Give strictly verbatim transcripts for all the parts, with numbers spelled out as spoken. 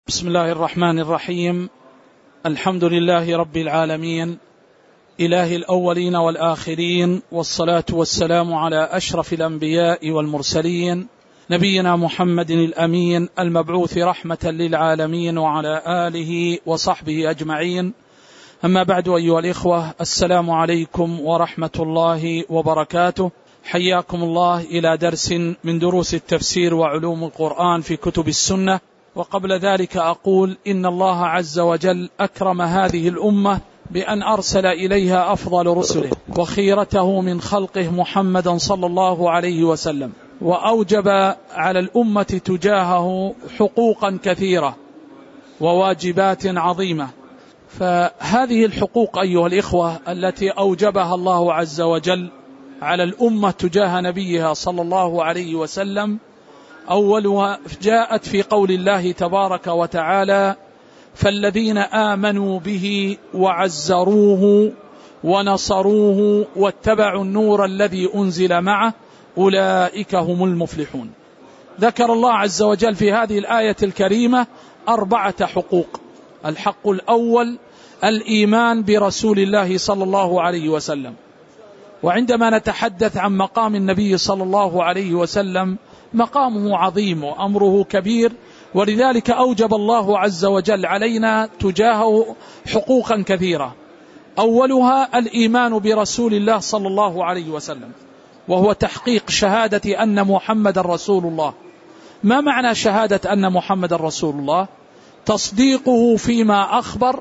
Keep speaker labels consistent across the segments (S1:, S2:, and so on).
S1: بسم الله الرحمن الرحيم. الحمد لله رب العالمين، إله الأولين والآخرين، والصلاة والسلام على أشرف الأنبياء والمرسلين، نبينا محمد الأمين المبعوث رحمة للعالمين، وعلى آله وصحبه أجمعين. أما بعد، أيها الإخوة، السلام عليكم ورحمة الله وبركاته. حياكم الله إلى درس من دروس التفسير وعلوم القرآن في كتب السنة. وقبل ذلك أقول إن الله عز وجل أكرم هذه الأمة بأن أرسل إليها أفضل رسله وخيرته من خلقه محمدا صلى الله عليه وسلم، وأوجب على الأمة تجاهه حقوقا كثيرة وواجبات عظيمة. فهذه الحقوق أيها الإخوة التي أوجبها الله عز وجل على الأمة تجاه نبيها صلى الله عليه وسلم، أولها جاءت في قول الله تبارك وتعالى: فالذين آمنوا به وعزروه ونصروه واتبعوا النور الذي أنزل معه أولئك هم المفلحون. ذكر الله عز وجل في هذه الآية الكريمة أربعة حقوق. الحق الأول الإيمان برسول الله صلى الله عليه وسلم. وعندما نتحدث عن مقام النبي صلى الله عليه وسلم، مقامه عظيم وأمره كبير، ولذلك أوجب الله عز وجل علينا تجاهه حقوقا كثيرة. أولها الإيمان برسول الله صلى الله عليه وسلم، وهو تحقيق شهادة أن محمد رسول الله. ما معنى شهادة أن محمد رسول الله؟ تصديقه فيما أخبر،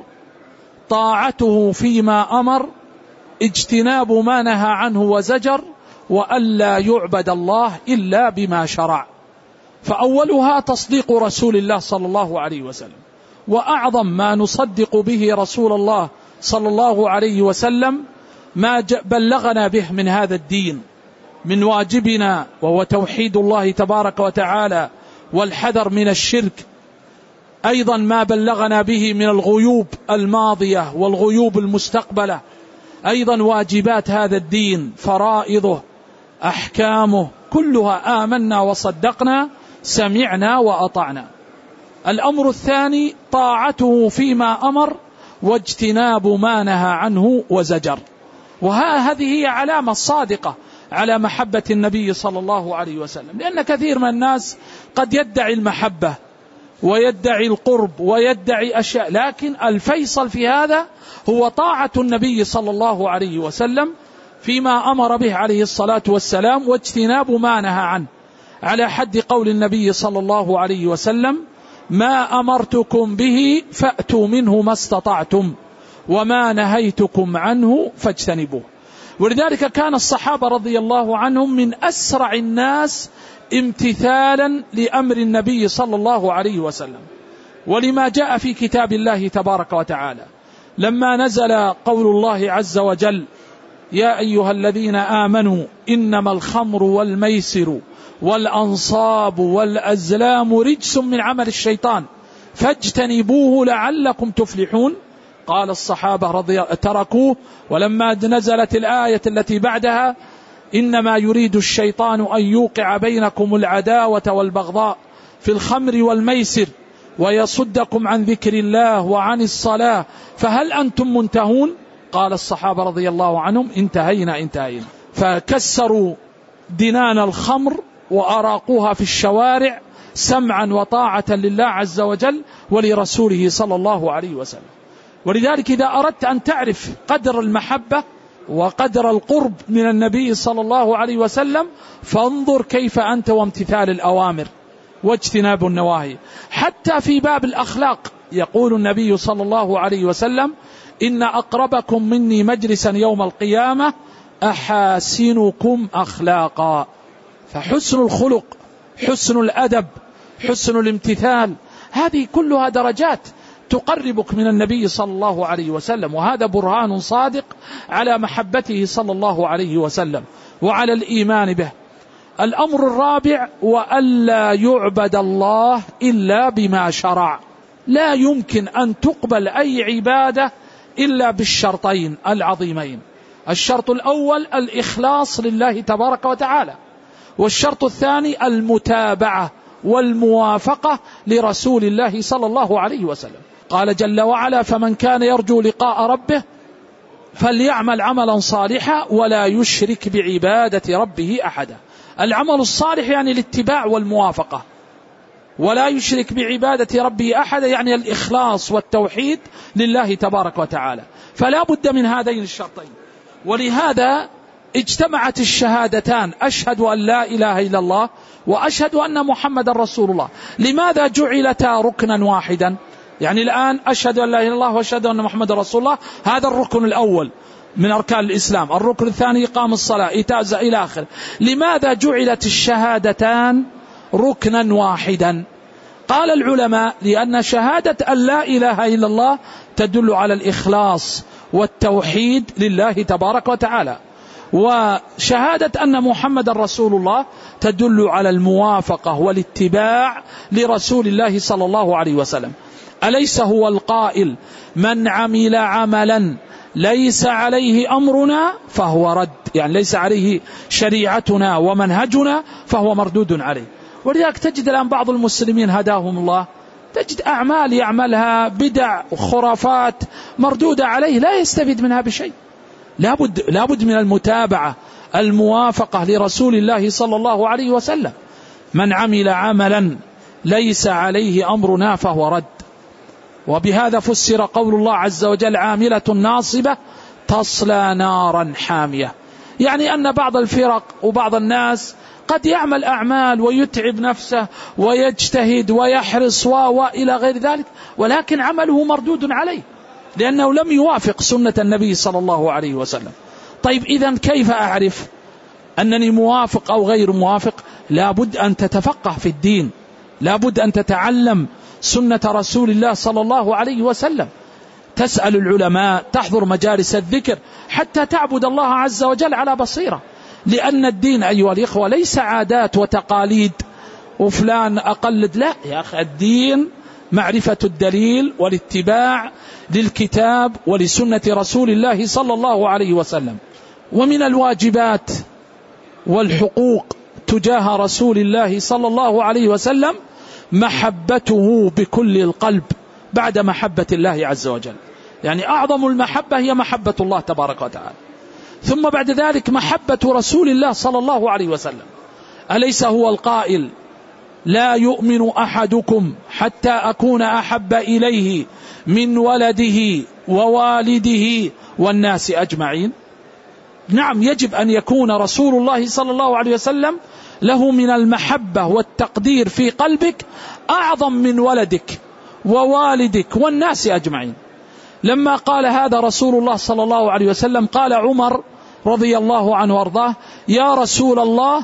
S1: طاعته فيما أمر، اجتناب ما نهى عنه وزجر، وألا يعبد الله إلا بما شرع. فأولها تصديق رسول الله صلى الله عليه وسلم. وأعظم ما نصدق به رسول الله صلى الله عليه وسلم ما بلغنا به من هذا الدين من واجبنا، وهو توحيد الله تبارك وتعالى والحذر من الشرك. أيضا ما بلغنا به من الغيوب الماضية والغيوب المستقبلة. أيضا واجبات هذا الدين، فرائضه، أحكامه، كلها آمنا وصدقنا، سمعنا وأطعنا. الأمر الثاني طاعته فيما أمر، واجتناب ما نهى عنه وزجر. وهذه هي علامة صادقة على محبة النبي صلى الله عليه وسلم، لأن كثير من الناس قد يدعي المحبة ويدعي القرب ويدعي أشياء، لكن الفيصل في هذا هو طاعة النبي صلى الله عليه وسلم فيما أمر به عليه الصلاة والسلام، واجتناب ما نهى عنه، على حد قول النبي صلى الله عليه وسلم: ما أمرتكم به فأتوا منه ما استطعتم، وما نهيتكم عنه فاجتنبوه. ولذلك كان الصحابة رضي الله عنهم من أسرع الناس امتثالا لأمر النبي صلى الله عليه وسلم، ولما جاء في كتاب الله تبارك وتعالى لما نزل قول الله عز وجل: يا أيها الذين آمنوا إنما الخمر والميسر والأنصاب والأزلام رجس من عمل الشيطان فاجتنبوه لعلكم تفلحون. قال الصحابة رضي تركوه، ولما نزلت الآية التي بعدها: إنما يريد الشيطان أن يوقع بينكم العداوة والبغضاء في الخمر والميسر ويصدكم عن ذكر الله وعن الصلاة فهل أنتم منتهون؟ قال الصحابة رضي الله عنهم: انتهينا انتهينا. فكسروا دنان الخمر وأراقوها في الشوارع سمعا وطاعة لله عز وجل ولرسوله صلى الله عليه وسلم. ولذلك إذا أردت أن تعرف قدر المحبة وقدر القرب من النبي صلى الله عليه وسلم، فانظر كيف أنت وامتثال الأوامر واجتناب النواهي. حتى في باب الأخلاق يقول النبي صلى الله عليه وسلم: إن أقربكم مني مجلسا يوم القيامة أحاسنكم أخلاقا. فحسن الخلق، حسن الأدب، حسن الامتثال، هذه كلها درجات تقربك من النبي صلى الله عليه وسلم، وهذا برهان صادق على محبته صلى الله عليه وسلم وعلى الإيمان به. الأمر الرابع: وألا يعبد الله إلا بما شرع. لا يمكن أن تقبل أي عبادة إلا بالشرطين العظيمين. الشرط الأول الإخلاص لله تبارك وتعالى، والشرط الثاني المتابعة والموافقة لرسول الله صلى الله عليه وسلم. قال جل وعلا: فمن كان يرجو لقاء ربه فليعمل عملا صالحا ولا يشرك بعبادة ربه أحدا. العمل الصالح يعني الاتباع والموافقة، ولا يشرك بعبادة ربه أحدا يعني الإخلاص والتوحيد لله تبارك وتعالى. فلا بد من هذين الشرطين. ولهذا اجتمعت الشهادتان: أشهد أن لا إله إلا الله وأشهد أن محمد رسول الله. لماذا جعلتا ركنا واحدا؟ يعني الآن أشهد أن لا إله إلا الله وأشهد أن محمد رسول الله، هذا الركن الأول من أركان الإسلام. الركن الثاني إقام الصلاة، إيتاء الزكاة إلى آخره. لماذا جعلت الشهادتان ركنا واحدا؟ قال العلماء: لأن شهادة أن لا إله إلا الله تدل على الإخلاص والتوحيد لله تبارك وتعالى، وشهادة أن محمد رسول الله تدل على الموافقة والاتباع لرسول الله صلى الله عليه وسلم. أليس هو القائل: من عمل عملا ليس عليه أمرنا فهو رد، يعني ليس عليه شريعتنا ومنهجنا فهو مردود عليه. ولذلك تجد الآن بعض المسلمين هداهم الله، تجد أعمال يعملها بدع وخرافات مردودة عليه، لا يستفيد منها بشيء. لابد, لابد من المتابعة، الموافقة لرسول الله صلى الله عليه وسلم. من عمل عملا ليس عليه أمرنا فهو رد. وبهذا فسر قول الله عز وجل: عاملة ناصبة تصلى نارا حامية. يعني أن بعض الفرق وبعض الناس قد يعمل أعمال ويتعب نفسه ويجتهد ويحرص وإلى غير ذلك، ولكن عمله مردود عليه لأنه لم يوافق سنة النبي صلى الله عليه وسلم. طيب إذن كيف أعرف أنني موافق أو غير موافق؟ لابد أن تتفقه في الدين، لابد أن تتعلم سنة رسول الله صلى الله عليه وسلم، تسأل العلماء، تحضر مجالس الذكر، حتى تعبد الله عز وجل على بصيرة. لأن الدين أيها الإخوة ليس عادات وتقاليد وفلان أقلد، لا يا أخي، الدين معرفة الدليل والاتباع للكتاب ولسنة رسول الله صلى الله عليه وسلم. ومن الواجبات والحقوق تجاه رسول الله صلى الله عليه وسلم محبته بكل القلب بعد محبة الله عز وجل. يعني أعظم المحبة هي محبة الله تبارك وتعالى، ثم بعد ذلك محبة رسول الله صلى الله عليه وسلم. أليس هو القائل: لا يؤمن أحدكم حتى أكون أحب إليه من ولده ووالده والناس أجمعين؟ نعم، يجب أن يكون رسول الله صلى الله عليه وسلم له من المحبة والتقدير في قلبك أعظم من ولدك ووالدك والناس أجمعين. لما قال هذا رسول الله صلى الله عليه وسلم قال عمر رضي الله عنه وارضاه: يا رسول الله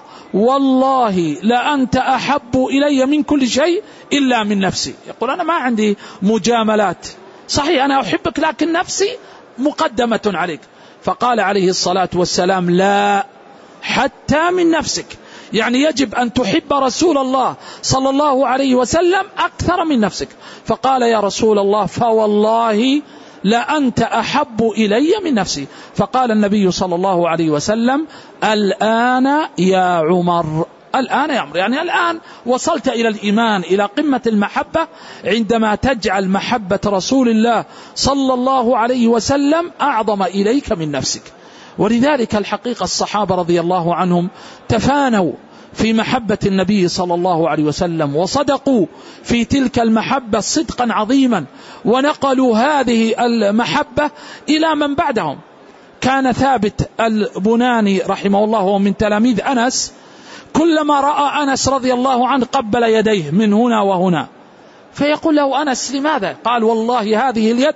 S1: والله لأنت أحب إلي من كل شيء إلا من نفسي. يقول: أنا ما عندي مجاملات، صحيح أنا أحبك لكن نفسي مقدمة عليك. فقال عليه الصلاة والسلام: لا، حتى من نفسك. يعني يجب أن تحب رسول الله صلى الله عليه وسلم أكثر من نفسك. فقال: يا رسول الله فوالله لأنت أحب إلي من نفسي. فقال النبي صلى الله عليه وسلم: الآن يا عمر، الآن يا عمر، يعني الآن وصلت إلى الإيمان، إلى قمة المحبة، عندما تجعل محبة رسول الله صلى الله عليه وسلم أعظم إليك من نفسك. ولذلك الحقيقة الصحابة رضي الله عنهم تفانوا في محبة النبي صلى الله عليه وسلم، وصدقوا في تلك المحبة صدقا عظيما، ونقلوا هذه المحبة إلى من بعدهم. كان ثابت البناني رحمه الله وهو من تلاميذ أنس، كلما رأى أنس رضي الله عنه قبل يديه من هنا وهنا، فيقول له أنس: لماذا؟ قال: والله هذه اليد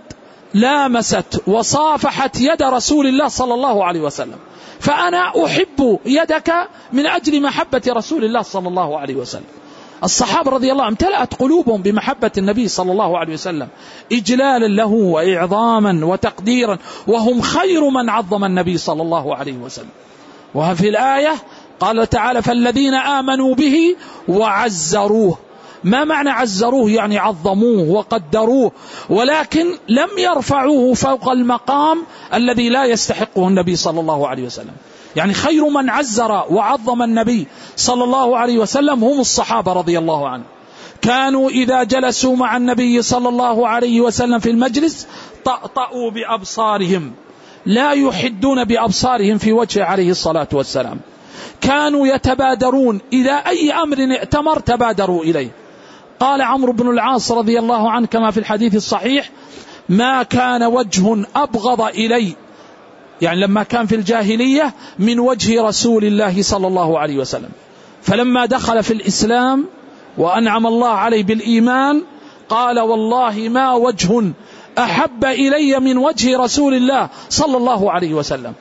S1: لامست وصافحت يد رسول الله صلى الله عليه وسلم، فأنا أحب يدك من أجل محبة رسول الله صلى الله عليه وسلم. الصحابة رضي الله عنهم امتلأت قلوبهم بمحبة النبي صلى الله عليه وسلم، إجلالا له وإعظاما وتقديرا، وهم خير من عظم النبي صلى الله عليه وسلم. وفي الآية قال تعالى: فالذين آمنوا به وعزروه. ما معنى عزروه؟ يعني عظموه وقدروه، ولكن لم يرفعوه فوق المقام الذي لا يستحقه النبي صلى الله عليه وسلم. يعني خير من عزر وعظم النبي صلى الله عليه وسلم هم الصحابة رضي الله عنهم. كانوا إذا جلسوا مع النبي صلى الله عليه وسلم في المجلس طأطأوا بأبصارهم، لا يحدون بأبصارهم في وجهه عليه الصلاة والسلام. كانوا يتبادرون إذا أي أمر ائتمر تبادروا إليه. قال عمرو بن العاص رضي الله عنه كما في الحديث الصحيح: ما كان وجه أبغض إلي، يعني لما كان في الجاهلية، من وجه رسول الله صلى الله عليه وسلم. فلما دخل في الإسلام وأنعم الله عليه بالإيمان قال: والله ما وجه أحب إلي من وجه رسول الله صلى الله عليه وسلم،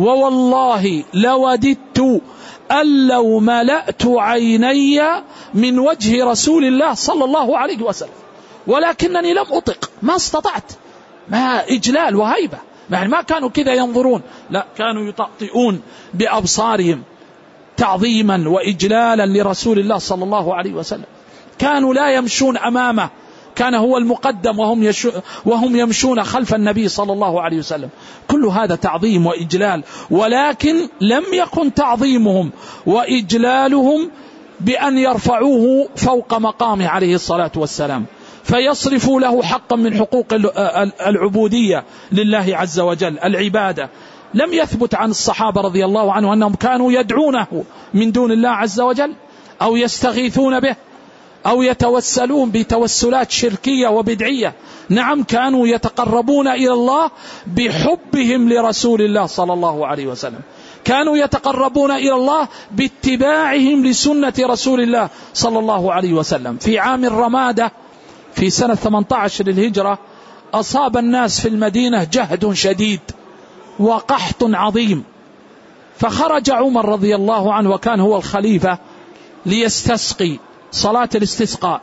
S1: ووالله لوددت أن لو ملأت عيني من وجه رسول الله صلى الله عليه وسلم، ولكنني لم أطق، ما استطعت، ما إجلال وهيبة، يعني ما كانوا كذا ينظرون، لا كانوا يطأطئون بأبصارهم تعظيما وإجلالا لرسول الله صلى الله عليه وسلم. كانوا لا يمشون أمامه، كان هو المقدم وهم, يشو وهم يمشون خلف النبي صلى الله عليه وسلم. كل هذا تعظيم وإجلال، ولكن لم يكن تعظيمهم وإجلالهم بأن يرفعوه فوق مقامه عليه الصلاة والسلام فيصرفوا له حقا من حقوق العبودية لله عز وجل، العبادة. لم يثبت عن الصحابة رضي الله عنهم أنهم كانوا يدعونه من دون الله عز وجل أو يستغيثون به أو يتوسلون بتوسلات شركية وبدعية. نعم، كانوا يتقربون إلى الله بحبهم لرسول الله صلى الله عليه وسلم، كانوا يتقربون إلى الله باتباعهم لسنة رسول الله صلى الله عليه وسلم. في عام الرمادة في سنة ثمانية عشر للهجرة أصاب الناس في المدينة جهد شديد وقحط عظيم، فخرج عمر رضي الله عنه وكان هو الخليفة ليستسقي صلاة الاستسقاء،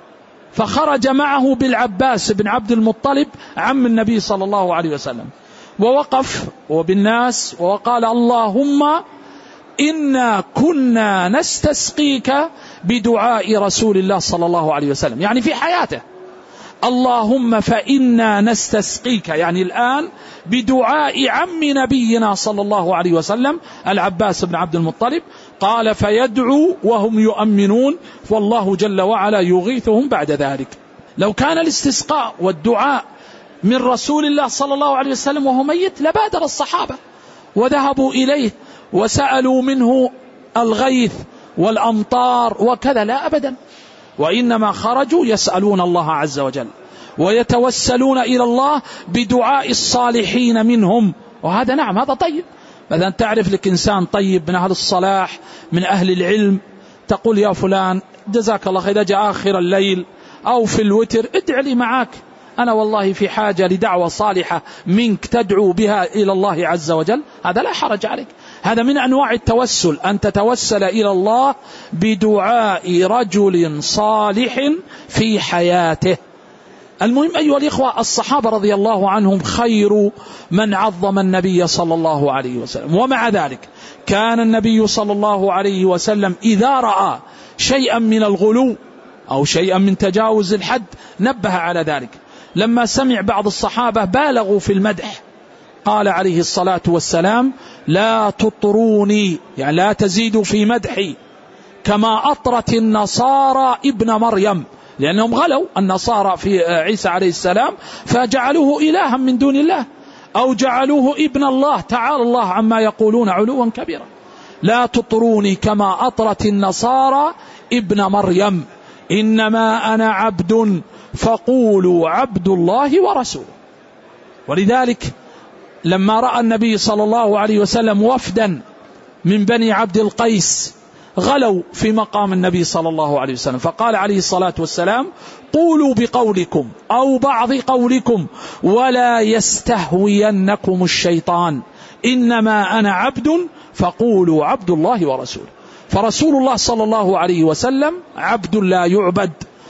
S1: فخرج معه بالعباس بن عبد المطلب عم النبي صلى الله عليه وسلم، ووقف وبالناس وقال: اللهم إنا كنا نستسقيك بدعاء رسول الله صلى الله عليه وسلم، يعني في حياته. اللهم فإنا نستسقيك، يعني الآن بدعاء عم نبينا صلى الله عليه وسلم العباس بن عبد المطلب. قال: فيدعو وهم يؤمنون، والله جل وعلا يغيثهم بعد ذلك. لو كان الاستسقاء والدعاء من رسول الله صلى الله عليه وسلم وهو ميت لبادر الصحابة وذهبوا إليه وسألوا منه الغيث والأمطار وكذا، لا أبدا، وإنما خرجوا يسألون الله عز وجل ويتوسلون إلى الله بدعاء الصالحين منهم. وهذا نعم، هذا طيب. مثلا تعرف لك إنسان طيب من أهل الصلاح من أهل العلم، تقول: يا فلان جزاك الله خير، إذا جاء آخر الليل أو في الوتر ادع لي معك، أنا والله في حاجة لدعوة صالحة منك تدعو بها إلى الله عز وجل. هذا لا حرج عليك، هذا من أنواع التوسل، أن تتوسل إلى الله بدعاء رجل صالح في حياته. المهم أيها الإخوة، الصحابة رضي الله عنهم خير من عظم النبي صلى الله عليه وسلم، ومع ذلك كان النبي صلى الله عليه وسلم إذا رأى شيئا من الغلو أو شيئا من تجاوز الحد نبه على ذلك. لما سمع بعض الصحابة بالغوا في المدح قال عليه الصلاة والسلام: لا تطروني، يعني لا تزيدوا في مدحي كما أطرت النصارى ابن مريم، لأنهم غلوا النصارى في عيسى عليه السلام فجعلوه إلها من دون الله أو جعلوه ابن الله، تعالى الله عما يقولون علوا كبيرا. لا تطروني كما أطرت النصارى ابن مريم، إنما أنا عبد فقولوا عبد الله ورسوله. ولذلك لما رأى النبي صلى الله عليه وسلم وفدا من بني عبد القيس غلوا في مقام النبي صلى الله عليه وسلم، فقال عليه الصلاة والسلام: قولوا بقولكم أو بعض قولكم ولا يستهوينكم الشيطان، إنما أنا عبد فقولوا عبد الله ورسوله. فرسول الله صلى الله عليه وسلم عبد لا يعبد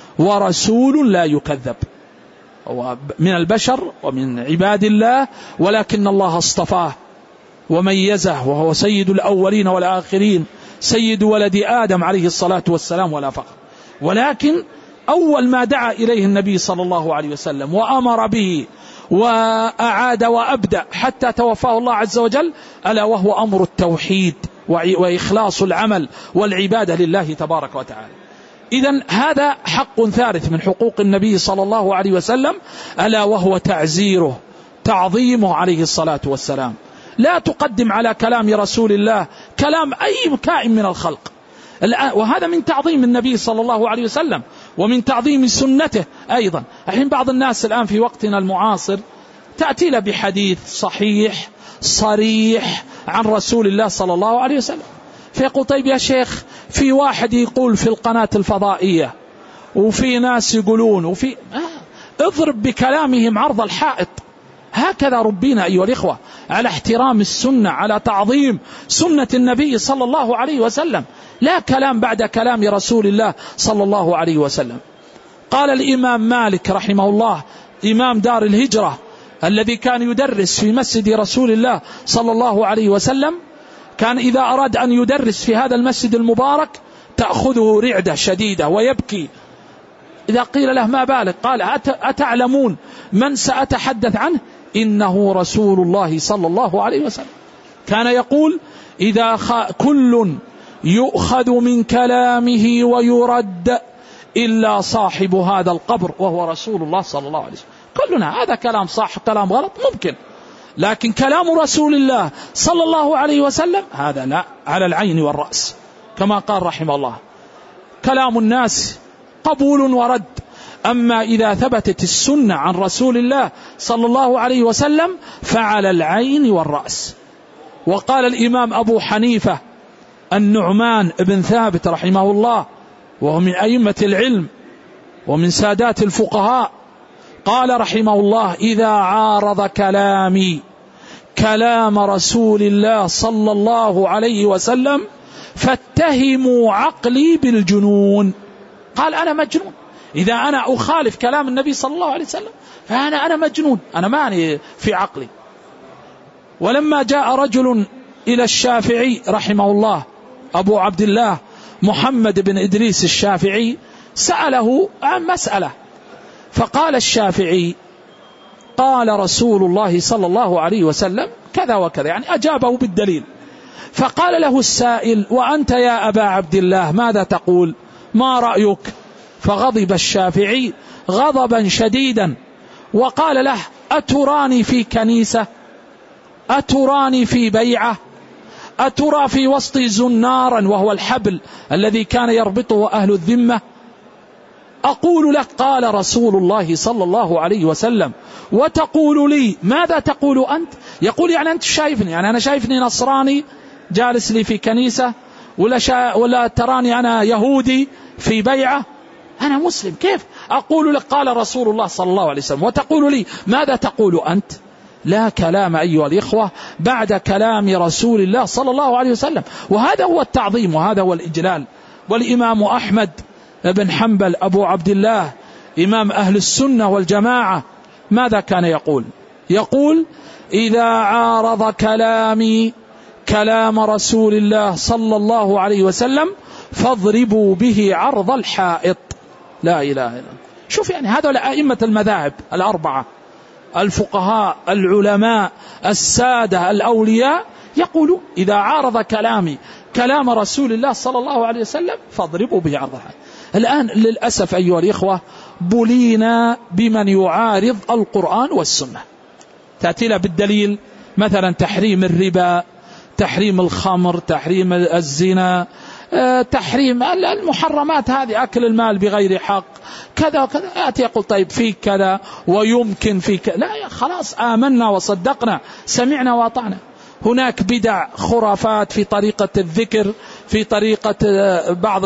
S1: ورسول لا يكذب، هو من البشر ومن عباد الله، ولكن الله اصطفاه وميزه، وهو سيد الأولين والآخرين، سيد ولد آدم عليه الصلاة والسلام ولا فخر. ولكن أول ما دعا إليه النبي صلى الله عليه وسلم وأمر به وأعاد وأبدأ حتى توفاه الله عز وجل، ألا وهو أمر التوحيد وإخلاص العمل والعبادة لله تبارك وتعالى. إذن هذا حق ثالث من حقوق النبي صلى الله عليه وسلم، ألا وهو تعزيره، تعظيمه عليه الصلاة والسلام. لا تقدم على كلام رسول الله كلام أي كائن من الخلق، وهذا من تعظيم النبي صلى الله عليه وسلم ومن تعظيم سنته أيضا. الحين بعض الناس الآن في وقتنا المعاصر تأتي له بحديث صحيح صريح عن رسول الله صلى الله عليه وسلم، فيقول طيب يا شيخ، في واحد يقول في القناة الفضائية وفي ناس يقولون وفي آه اضرب بكلامهم عرض الحائط. هكذا ربنا أيها الإخوة على احترام السنة، على تعظيم سنة النبي صلى الله عليه وسلم، لا كلام بعد كلام رسول الله صلى الله عليه وسلم. قال الإمام مالك رحمه الله إمام دار الهجرة الذي كان يدرس في مسجد رسول الله صلى الله عليه وسلم، كان إذا أراد أن يدرس في هذا المسجد المبارك تأخذه رعدة شديدة ويبكي. إذا قيل له ما بالك؟ قال أتعلمون من سأتحدث عنه؟ إنه رسول الله صلى الله عليه وسلم. كان يقول إذا كل يؤخذ من كلامه ويرد إلا صاحب هذا القبر وهو رسول الله صلى الله عليه وسلم. كلنا هذا كلام صح كلام غلط ممكن، لكن كلام رسول الله صلى الله عليه وسلم هذا لا، على العين والرأس، كما قال رحمه الله كلام الناس قبول ورد. أما إذا ثبتت السنة عن رسول الله صلى الله عليه وسلم فعلى العين والرأس. وقال الإمام أبو حنيفة النعمان بن ثابت رحمه الله، وهو من أئمة العلم ومن سادات الفقهاء، قال رحمه الله إذا عارض كلامي كلام رسول الله صلى الله عليه وسلم فاتهموا عقلي بالجنون. قال أنا مجنون إذا أنا أخالف كلام النبي صلى الله عليه وسلم، فأنا أنا مجنون، أنا ماني في عقلي. ولما جاء رجل إلى الشافعي رحمه الله أبو عبد الله محمد بن إدريس الشافعي سأله عن مسألة، فقال الشافعي قال رسول الله صلى الله عليه وسلم كذا وكذا، يعني أجابه بالدليل. فقال له السائل وأنت يا أبا عبد الله ماذا تقول؟ ما رأيك؟ فغضب الشافعي غضبا شديدا وقال له أتراني في كنيسة؟ أتراني في بيعة؟ أترى في وسط زنارا وهو الحبل الذي كان يربطه أهل الذمة؟ أقول لك قال رسول الله صلى الله عليه وسلم وتقول لي ماذا تقول أنت؟ يقول يعني أنت شايفني، يعني أنا شايفني نصراني جالس لي في كنيسة، ولا, شا ولا تراني أنا يهودي في بيعة؟ أنا مسلم، كيف أقول لك قال رسول الله صلى الله عليه وسلم وتقول لي ماذا تقول أنت؟ لا كلام أيها الإخوة بعد كلام رسول الله صلى الله عليه وسلم، وهذا هو التعظيم وهذا هو الإجلال. والإمام أحمد بن حنبل أبو عبد الله إمام أهل السنة والجماعة ماذا كان يقول؟ يقول إذا عارض كلامي كلام رسول الله صلى الله عليه وسلم فاضربوا به عرض الحائط. لا إله إلا الله. شوف يعني هذول أئمة المذاهب الأربعة، الفقهاء العلماء السادة الأولياء، يقولوا إذا عارض كلامي كلام رسول الله صلى الله عليه وسلم فاضربوا به عرض الحائط. الآن للأسف أيها الإخوة بلينا بمن يعارض القرآن والسنة، تأتي له بالدليل مثلا تحريم الربا، تحريم الخمر، تحريم الزنا، تحريم المحرمات هذه، أكل المال بغير حق، كذا وكذا. يأتي يقول طيب في كذا ويمكن في كذا. لا، خلاص آمنا وصدقنا، سمعنا وأطعنا. هناك بدع خرافات في طريقة الذكر، في طريقة بعض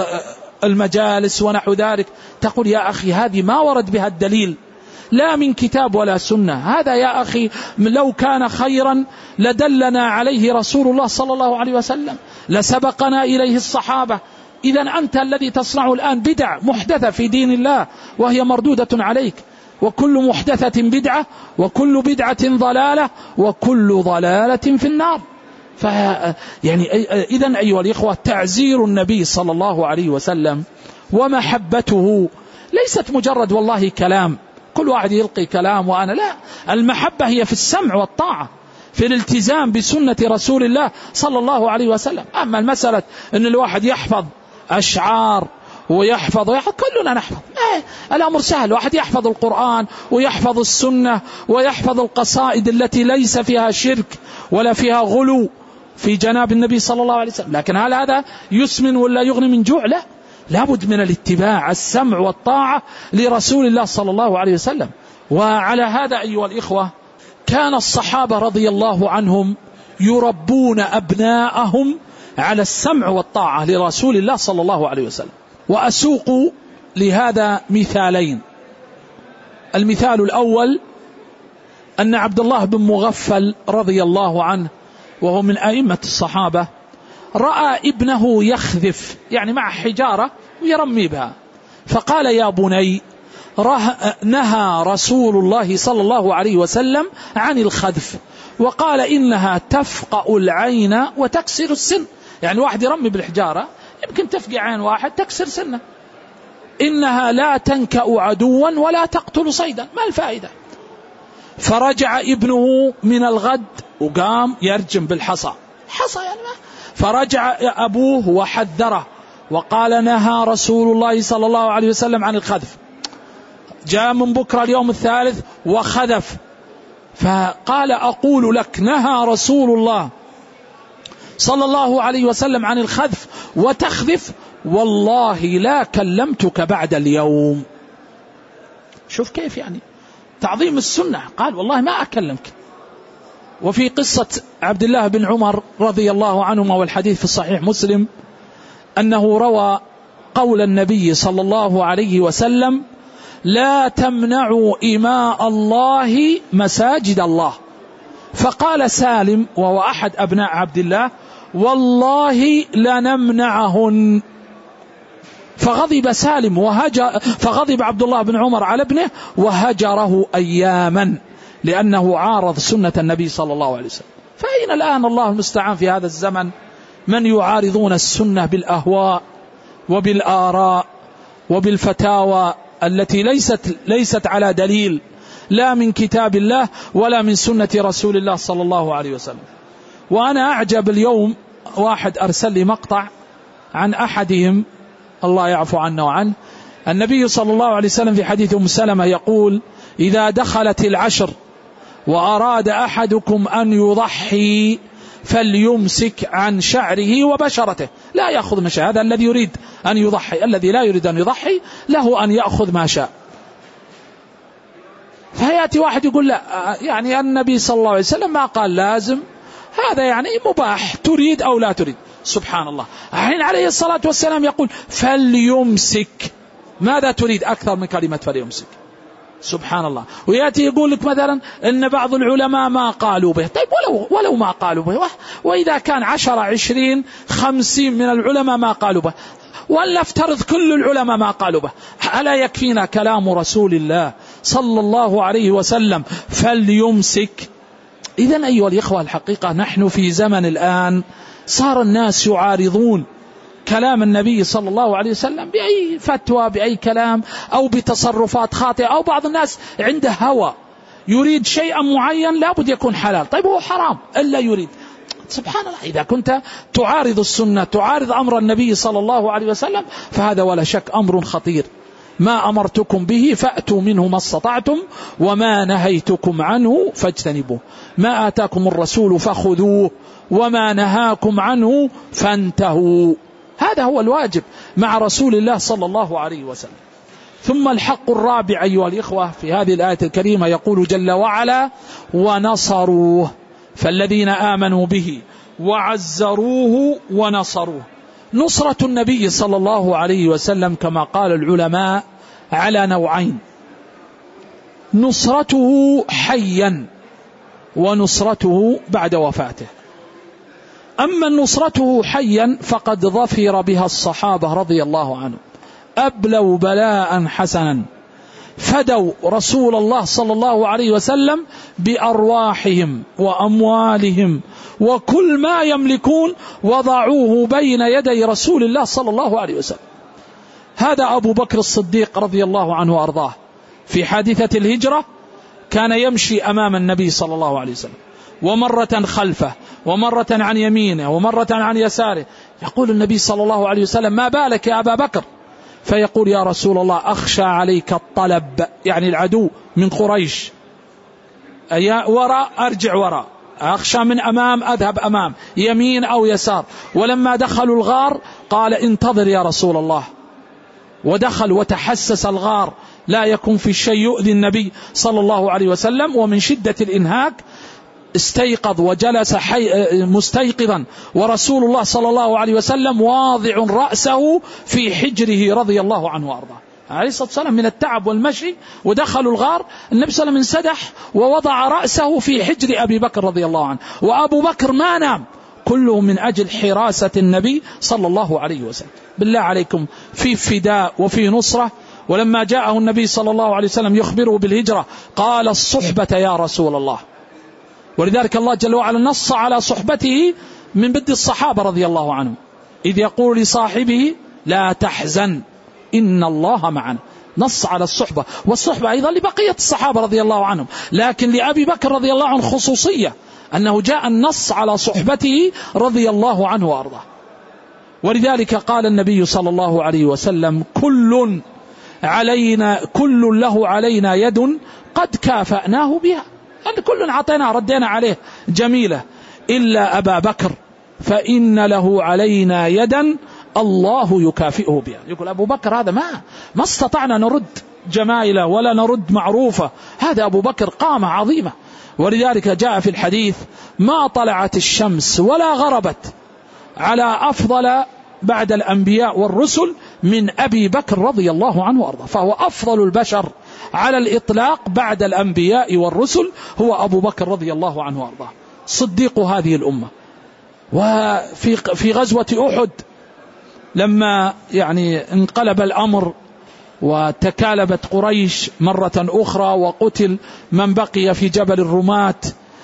S1: المجالس ونحو ذلك، تقول يا أخي هذه ما ورد بها الدليل لا من كتاب ولا سنة. هذا يا أخي لو كان خيرا لدلنا عليه رسول الله صلى الله عليه وسلم، لسبقنا إليه الصحابة. إذن أنت الذي تصنع الآن بدع محدثة في دين الله وهي مردودة عليك. وكل محدثة بدعة وكل بدعة ضلالة وكل ضلالة في النار. ف يعني إذن أيها الإخوة تعزير النبي صلى الله عليه وسلم ومحبته ليست مجرد والله كلام كل واحد يلقي كلام وأنا لا. المحبة هي في السمع والطاعة، في الالتزام بسنة رسول الله صلى الله عليه وسلم. أما المسألة أن الواحد يحفظ أشعار ويحفظ ويحفظ كلنا نحفظ، آه الأمر سهل. واحد يحفظ القرآن ويحفظ السنة ويحفظ القصائد التي ليس فيها شرك ولا فيها غلو في جناب النبي صلى الله عليه وسلم. لكن هل هذا يسمن ولا يغني من جوع؟ لا، لابد من الاتباع، السمع والطاعة لرسول الله صلى الله عليه وسلم. وعلى هذا أيها الإخوة كان الصحابة رضي الله عنهم يربون أبناءهم على السمع والطاعة لرسول الله صلى الله عليه وسلم. وأسوق لهذا مثالين. المثال الأول أن عبد الله بن مغفل رضي الله عنه وهو من أئمة الصحابة رأى ابنه يخذف، يعني مع حجارة ويرمي بها، فقال يا بني نهى رسول الله صلى الله عليه وسلم عن الخذف، وقال إنها تفقأ العين وتكسر السن. يعني واحد يرمي بالحجارة يمكن تفقع عين واحد تكسر سنة. إنها لا تنكأ عدوا ولا تقتل صيدا، ما الفائدة؟ فرجع ابنه من الغد وقام يرجم بالحصى، حصى يعني ما. فرجع أبوه وحذره وقال نهى رسول الله صلى الله عليه وسلم عن الخذف. جاء من بكرة اليوم الثالث وخذف، فقال أقول لك نهى رسول الله صلى الله عليه وسلم عن الخذف وتخذف، والله لا كلمتك بعد اليوم. شوف كيف يعني تعظيم السنة، قال والله ما أكلمك. وفي قصة عبد الله بن عمر رضي الله عنهما والحديث في الصحيح مسلم أنه روى قول النبي صلى الله عليه وسلم لا تمنعوا إماء الله مساجد الله. فقال سالم وهو أحد أبناء عبد الله والله لنمنعهن. فغضب سالم وهجر فغضب عبد الله بن عمر على ابنه وهجره أياما لأنه عارض سنة النبي صلى الله عليه وسلم. فأين الآن الله المستعان في هذا الزمن من يعارضون السنة بالأهواء وبالآراء وبالفتاوى التي ليست ليست على دليل لا من كتاب الله ولا من سنة رسول الله صلى الله عليه وسلم. وأنا أعجب اليوم واحد أرسل لي مقطع عن أحدهم الله يعفو عنه وعنه. النبي صلى الله عليه وسلم في حديث أم سلمة يقول إذا دخلت العشر وأراد أحدكم أن يضحي فليمسك عن شعره وبشرته، لا يأخذ ما شاء. هذا الذي يريد أن يضحي. الذي لا يريد أن يضحي له أن يأخذ ما شاء. فيأتي واحد يقول لا، يعني النبي صلى الله عليه وسلم ما قال لازم، هذا يعني مباح، تريد أو لا تريد. سبحان الله، حين عليه الصلاة والسلام يقول فليمسك، ماذا تريد أكثر من كلمة فليمسك؟ سبحان الله. ويأتي يقول لك مثلا إن بعض العلماء ما قالوا به. طيب ولو, ولو ما قالوا به، وإذا كان عشرة عشرين خمسين من العلماء ما قالوا به، ولا افترض كل العلماء ما قالوا به، ألا يكفينا كلام رسول الله صلى الله عليه وسلم فليمسك؟ إذن أيها الإخوة الحقيقة نحن في زمن الآن صار الناس يعارضون كلام النبي صلى الله عليه وسلم بأي فتوى، بأي كلام، أو بتصرفات خاطئة، أو بعض الناس عنده هوى يريد شيئا معين لابد يكون حلال، طيب هو حرام إلا يريد. سبحان الله، إذا كنت تعارض السنة تعارض أمر النبي صلى الله عليه وسلم فهذا ولا شك أمر خطير. ما أمرتكم به فأتوا منه ما استطعتم وما نهيتكم عنه فاجتنبوه. ما آتاكم الرسول فخذوه وما نهاكم عنه فانتهوا. هذا هو الواجب مع رسول الله صلى الله عليه وسلم. ثم الحق الرابع أيها الإخوة في هذه الآية الكريمة يقول جل وعلا ونصروه، فالذين آمنوا به وعزروه ونصروه. نصرة النبي صلى الله عليه وسلم كما قال العلماء على نوعين: نصرته حيا ونصرته بعد وفاته. أما نصرته حيا فقد ظفر بها الصحابة رضي الله عنهم، أبلوا بلاء حسنا، فدوا رسول الله صلى الله عليه وسلم بأرواحهم وأموالهم وكل ما يملكون وضعوه بين يدي رسول الله صلى الله عليه وسلم. هذا أبو بكر الصديق رضي الله عنه وأرضاه، في حادثة الهجرة كان يمشي أمام النبي صلى الله عليه وسلم، ومرة خلفه، ومرة عن يمينه، ومرة عن يساره. يقول النبي صلى الله عليه وسلم: ما بالك يا أبا بكر؟ فيقول: يا رسول الله أخشى عليك الطلب، يعني العدو من قريش، يا وراء أرجع وراء، أخشى من أمام أذهب أمام، يمين أو يسار. ولما دخلوا الغار قال: انتظر يا رسول الله. ودخل وتحسس الغار لا يكون في شيء يؤذي النبي صلى الله عليه وسلم، ومن شدة الإنهاك استيقظ وجلس حي مستيقظا، ورسول الله صلى الله عليه وسلم واضع رأسه في حجره رضي الله عنه وأرضاه عليه الصلاة والسلام من التعب والمشي. ودخلوا الغار، النبي صلى الله عليه وسلم انسدح ووضع رأسه في حجر أبي بكر رضي الله عنه، وأبو بكر ما نام، كله من أجل حراسة النبي صلى الله عليه وسلم. بالله عليكم، في فداء وفي نصرة. ولما جاءه النبي صلى الله عليه وسلم يخبره بالهجرة قال: الصحبة يا رسول الله. ولذلك الله جل وعلا نص على صحبته من بدء الصحابة رضي الله عنهم، إذ يقول لصاحبه: لا تحزن إن الله معنا. نص على الصحبة، والصحبة أيضا لبقية الصحابة رضي الله عنهم، لكن لأبي بكر رضي الله عنه خصوصية أنه جاء النص على صحبته رضي الله عنه وأرضاه. ولذلك قال النبي صلى الله عليه وسلم: كل علينا كل له علينا يد قد كافأناه بها، يعني كل عطينا ردينا عليه جميلة، إلا أبا بكر فإن له علينا يدا الله يكافئه بها. يقول أبو بكر هذا ما ما استطعنا نرد جمائله ولا نرد معروفة، هذا أبو بكر قامة عظيمة. ولذلك جاء في الحديث: ما طلعت الشمس ولا غربت على أفضل بعد الأنبياء والرسل من أبي بكر رضي الله عنه وأرضاه، فهو أفضل البشر على الإطلاق بعد الأنبياء والرسل، هو أبو بكر رضي الله عنه وأرضاه، صديق هذه الأمة. وفي في غزوة أحد لما يعني انقلب الأمر وتكالبت قريش مرة أخرى، وقتل من بقي في جبل الرماة،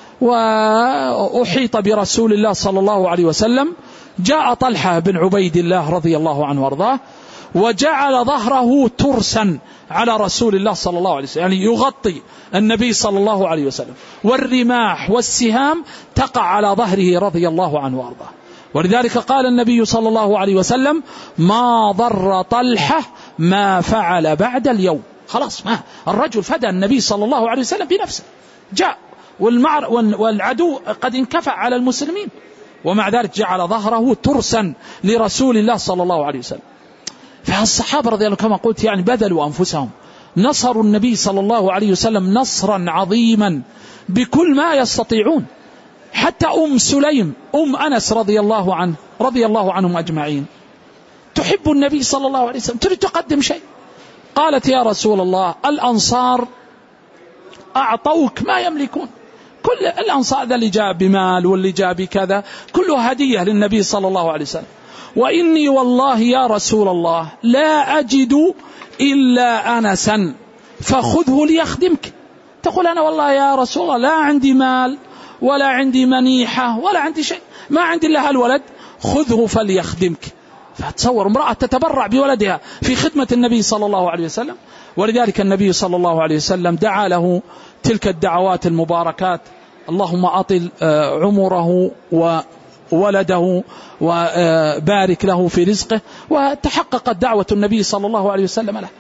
S1: وأحيط برسول الله صلى الله عليه وسلم، جاء طلحة بن عبيد الله رضي الله عنه وارضاه وجعل ظهره ترسا على رسول الله صلى الله عليه وسلم، يعني يغطي النبي صلى الله عليه وسلم، والرماح والسهام تقع على ظهره رضي الله عنه وارضاه. ولذلك قال النبي صلى الله عليه وسلم: ما ضر طلحة ما فعل بعد اليوم. خلاص، ما الرجل فدى النبي صلى الله عليه وسلم بنفسه، جاء والمعر والعدو قد انكفأ على المسلمين، ومع ذلك جعل ظهره ترسا لرسول الله صلى الله عليه وسلم. فالصحابة رضي الله كما قلت يعني بذلوا أنفسهم، نصروا النبي صلى الله عليه وسلم نصرا عظيما بكل ما يستطيعون. حتى أم سليم أم أنس رضي الله عنه رضي الله عنهم أجمعين تحب النبي صلى الله عليه وسلم، تريد تقدم شيء، قالت: يا رسول الله الأنصار أعطوك ما يملكون، كل الأنصار ذا اللي جاء بمال واللي جاء بكذا كله هدية للنبي صلى الله عليه وسلم، وإني والله يا رسول الله لا أجد إلا أنسا فخذه ليخدمك. تقول: أنا والله يا رسول الله لا عندي مال ولا عندي منيحة ولا عندي شيء، ما عندي إلا هالولد، خذه فليخدمك. فتصور امرأة تتبرع بولدها في خدمة النبي صلى الله عليه وسلم. ولذلك النبي صلى الله عليه وسلم دعا له تلك الدعوات المباركات: اللهم أطل عمره وولده وبارك له في رزقه. وتحققت دعوة النبي صلى الله عليه وسلم له.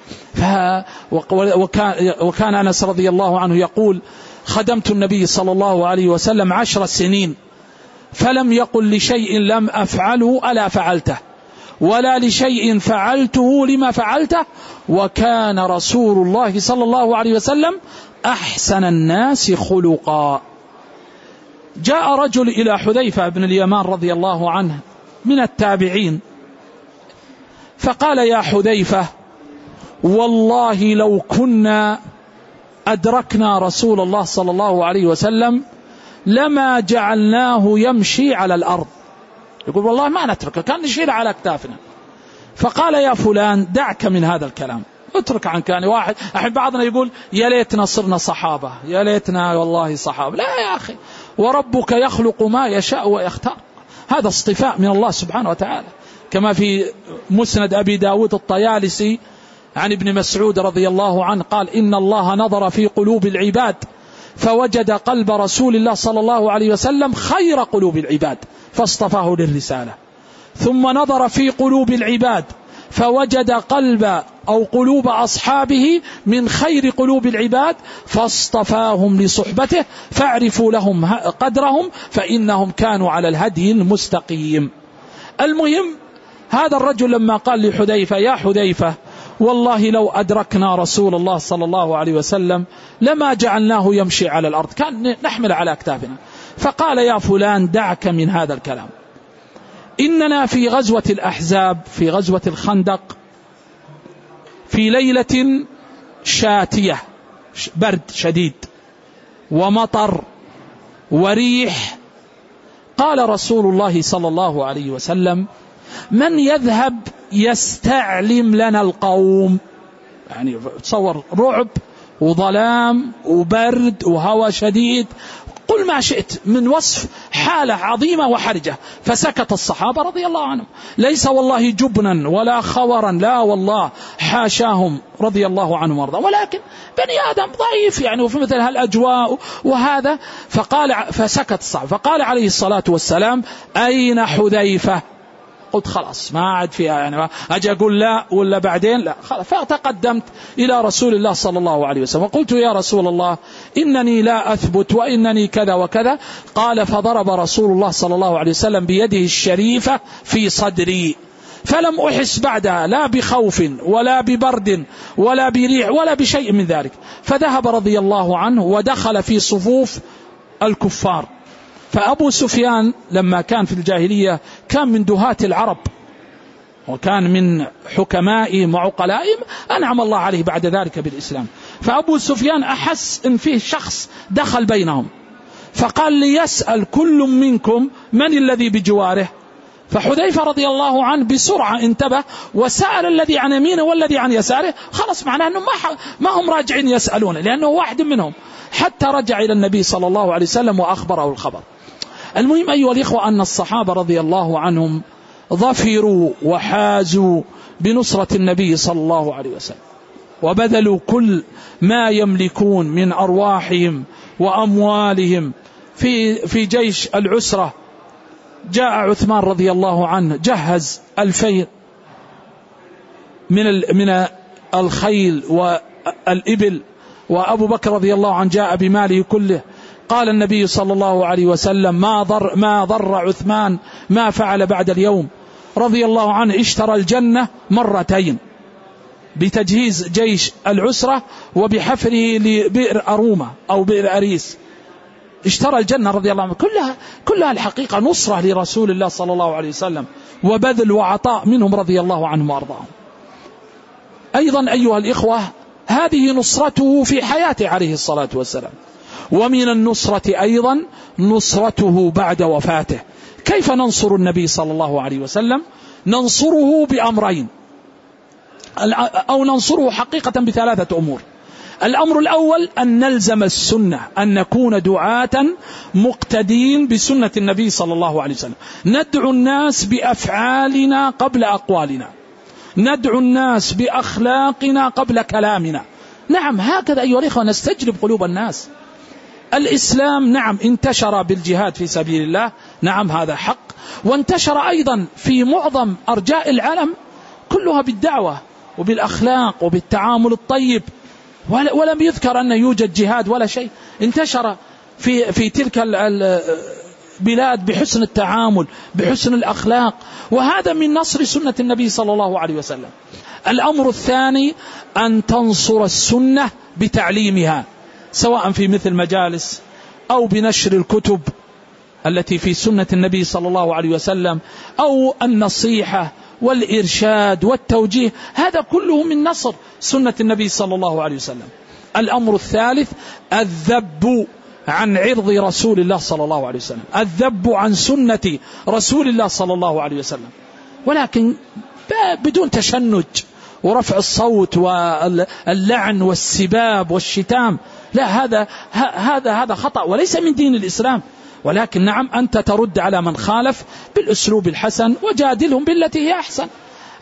S1: وكان, وكان أنس رضي الله عنه يقول: خدمت النبي صلى الله عليه وسلم عشر سنين فلم يقل لشيء لم أفعله ألا فعلته، ولا لشيء فعلته لما فعلته، وكان رسول الله صلى الله عليه وسلم أحسن الناس خلقا. جاء رجل إلى حذيفة بن اليمان رضي الله عنه من التابعين فقال: يا حذيفة والله لو كنا أدركنا رسول الله صلى الله عليه وسلم لما جعلناه يمشي على الأرض. يقول: والله ما نتركه، كان نشيل على أكتافنا. فقال: يا فلان دعك من هذا الكلام، اترك عن كان واحد. أحب بعضنا يقول: يا ليتنا صرنا صحابة، يا ليتنا والله صحابة. لا يا أخي، وربك يخلق ما يشاء ويختار، هذا اصطفاء من الله سبحانه وتعالى. كما في مسند أبي داود الطيالسي عن ابن مسعود رضي الله عنه قال إن الله نظر في قلوب العباد فوجد قلب رسول الله صلى الله عليه وسلم خير قلوب العباد فاصطفاه للرسالة، ثم نظر في قلوب العباد فوجد قلب أو قلوب أصحابه من خير قلوب العباد فاصطفاهم لصحبته فاعرفوا لهم قدرهم فإنهم كانوا على الهدي المستقيم. المهم هذا الرجل لما قال لحذيفة يا حذيفة والله لو أدركنا رسول الله صلى الله عليه وسلم لما جعلناه يمشي على الأرض، كان نحمل على أكتافنا. فقال يا فلان دعك من هذا الكلام، إننا في غزوة الأحزاب في غزوة الخندق في ليلة شاتية برد شديد ومطر وريح، قال رسول الله صلى الله عليه وسلم من يذهب يستعلم لنا القوم، يعني تصور رعب وظلام وبرد وهواء شديد، قل ما شئت من وصف حالة عظيمة وحرجة. فسكت الصحابة رضي الله عنهم، ليس والله جبنا ولا خورا، لا والله حاشاهم رضي الله عنهم وارضاهم، ولكن بني آدم ضعيف يعني وفي مثل هالأجواء وهذا. فقال فسكت الصحابة، فقال عليه الصلاة والسلام أين حذيفة؟ قلت خلاص ما عاد فيها يعني أجي أقول لا ولا بعدين لا خلاص. فتقدمت إلى رسول الله صلى الله عليه وسلم وقلت يا رسول الله إنني لا أثبت وإنني كذا وكذا. قال فضرب رسول الله صلى الله عليه وسلم بيده الشريفة في صدري، فلم أحس بعدها لا بخوف ولا ببرد ولا بريح ولا بشيء من ذلك. فذهب رضي الله عنه ودخل في صفوف الكفار. فأبو سفيان لما كان في الجاهلية كان من دهاة العرب وكان من حكمائهم وعقلائهم، أنعم الله عليه بعد ذلك بالإسلام. فأبو سفيان أحس إن فيه شخص دخل بينهم، فقال ليسأل كل منكم من الذي بجواره. فحذيفة رضي الله عنه بسرعة انتبه وسأل الذي عن يمينه والذي عن يساره، خلص معناه أنه ما, ما هم راجعين يسألونه لأنه واحد منهم، حتى رجع إلى النبي صلى الله عليه وسلم وأخبره الخبر. المهم أيها الإخوة أن الصحابة رضي الله عنهم ظفروا وحازوا بنصرة النبي صلى الله عليه وسلم وبذلوا كل ما يملكون من أرواحهم وأموالهم في في جيش العسرة. جاء عثمان رضي الله عنه جهز ألفين من من الخيل والإبل، وأبو بكر رضي الله عنه جاء بماله كله. قال النبي صلى الله عليه وسلم ما ضر ما ضر عثمان ما فعل بعد اليوم، رضي الله عنه اشترى الجنة مرتين بتجهيز جيش العسرة وبحفره لبئر أرومة أو بئر أريس، اشترى الجنة رضي الله عنه. كلها كلها الحقيقة نصرة لرسول الله صلى الله عليه وسلم وبذل وعطاء منهم رضي الله عنهم وأرضاهم. أيضا أيها الإخوة هذه نصرته في حياته عليه الصلاة والسلام، ومن النصرة أيضا نصرته بعد وفاته. كيف ننصر النبي صلى الله عليه وسلم؟ ننصره بأمرين أو ننصره حقيقة بثلاثة أمور. الأمر الأول أن نلزم السنة، أن نكون دعاة مقتدين بسنة النبي صلى الله عليه وسلم، ندعو الناس بأفعالنا قبل أقوالنا، ندعو الناس بأخلاقنا قبل كلامنا. نعم هكذا أيها الإخوة نستجلب قلوب الناس. الإسلام نعم انتشر بالجهاد في سبيل الله، نعم هذا حق، وانتشر أيضا في معظم أرجاء العالم كلها بالدعوة وبالأخلاق وبالتعامل الطيب، ولم يذكر أن يوجد جهاد ولا شيء. انتشر في في تلك البلاد بحسن التعامل بحسن الأخلاق، وهذا من نصر سنة النبي صلى الله عليه وسلم. الأمر الثاني أن تنصر السنة بتعليمها، سواء في مثل مجالس أو بنشر الكتب التي في سنة النبي صلى الله عليه وسلم، أو النصيحة والإرشاد والتوجيه، هذا كله من نصر سنة النبي صلى الله عليه وسلم. الأمر الثالث الذب عن عرض رسول الله صلى الله عليه وسلم، الذب عن سنة رسول الله صلى الله عليه وسلم، ولكن بدون تشنج ورفع الصوت واللعن والسباب والشتام، لا، هذا هذا هذا خطأ وليس من دين الإسلام. ولكن نعم أنت ترد على من خالف بالأسلوب الحسن وجادلهم بالتي هي أحسن.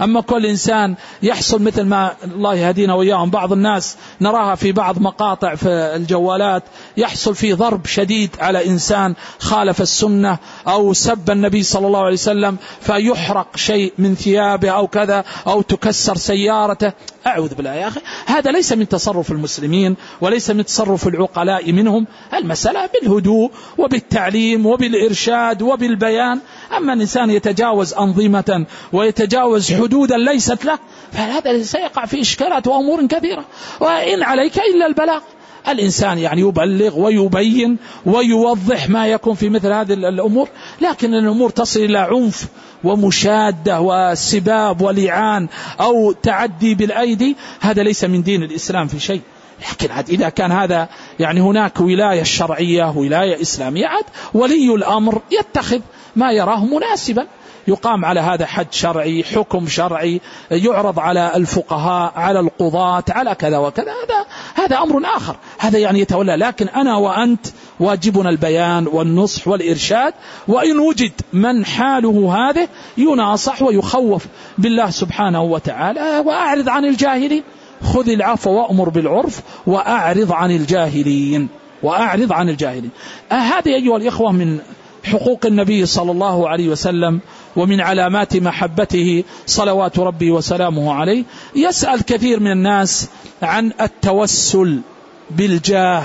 S1: أما كل إنسان يحصل مثل ما الله يهدينا وإياهم بعض الناس نراها في بعض مقاطع في الجوالات، يحصل في ضرب شديد على إنسان خالف السنة أو سب النبي صلى الله عليه وسلم فيحرق شيء من ثيابه أو كذا أو تكسر سيارته. أعوذ بالله يا أخي، هذا ليس من تصرف المسلمين وليس من تصرف العقلاء منهم. المسألة بالهدوء وبالتعليم وبالإرشاد وبالبيان. أما الإنسان يتجاوز أنظمة ويتجاوز حدودا ليست له فهذا سيقع في إشكالات وأمور كثيرة، وإن عليك إلا البلاغ. الإنسان يعني يبلغ ويبين ويوضح ما يكون في مثل هذه الأمور، لكن الأمور تصل إلى عنف ومشادة وسباب ولعان أو تعدي بالأيدي، هذا ليس من دين الإسلام في شيء. لكن عاد إذا كان هذا يعني هناك ولاية شرعية ولاية إسلامية، عاد ولي الأمر يتخذ ما يراه مناسبا، يقام على هذا حد شرعي، حكم شرعي، يعرض على الفقهاء، على القضاة، على كذا وكذا. هذا هذا أمر آخر، هذا يعني يتولى. لكن أنا وأنت واجبنا البيان والنصح والإرشاد، وإن وجد من حاله هذا يناصح ويخوف بالله سبحانه وتعالى. وأعرض عن الجاهلين، خذ العفو وأمر بالعرف وأعرض عن الجاهلين وأعرض عن الجاهلين. هذه أيها الإخوة من حقوق النبي صلى الله عليه وسلم ومن علامات محبته صلوات ربي وسلامه عليه. يسأل كثير من الناس عن التوسل بالجاه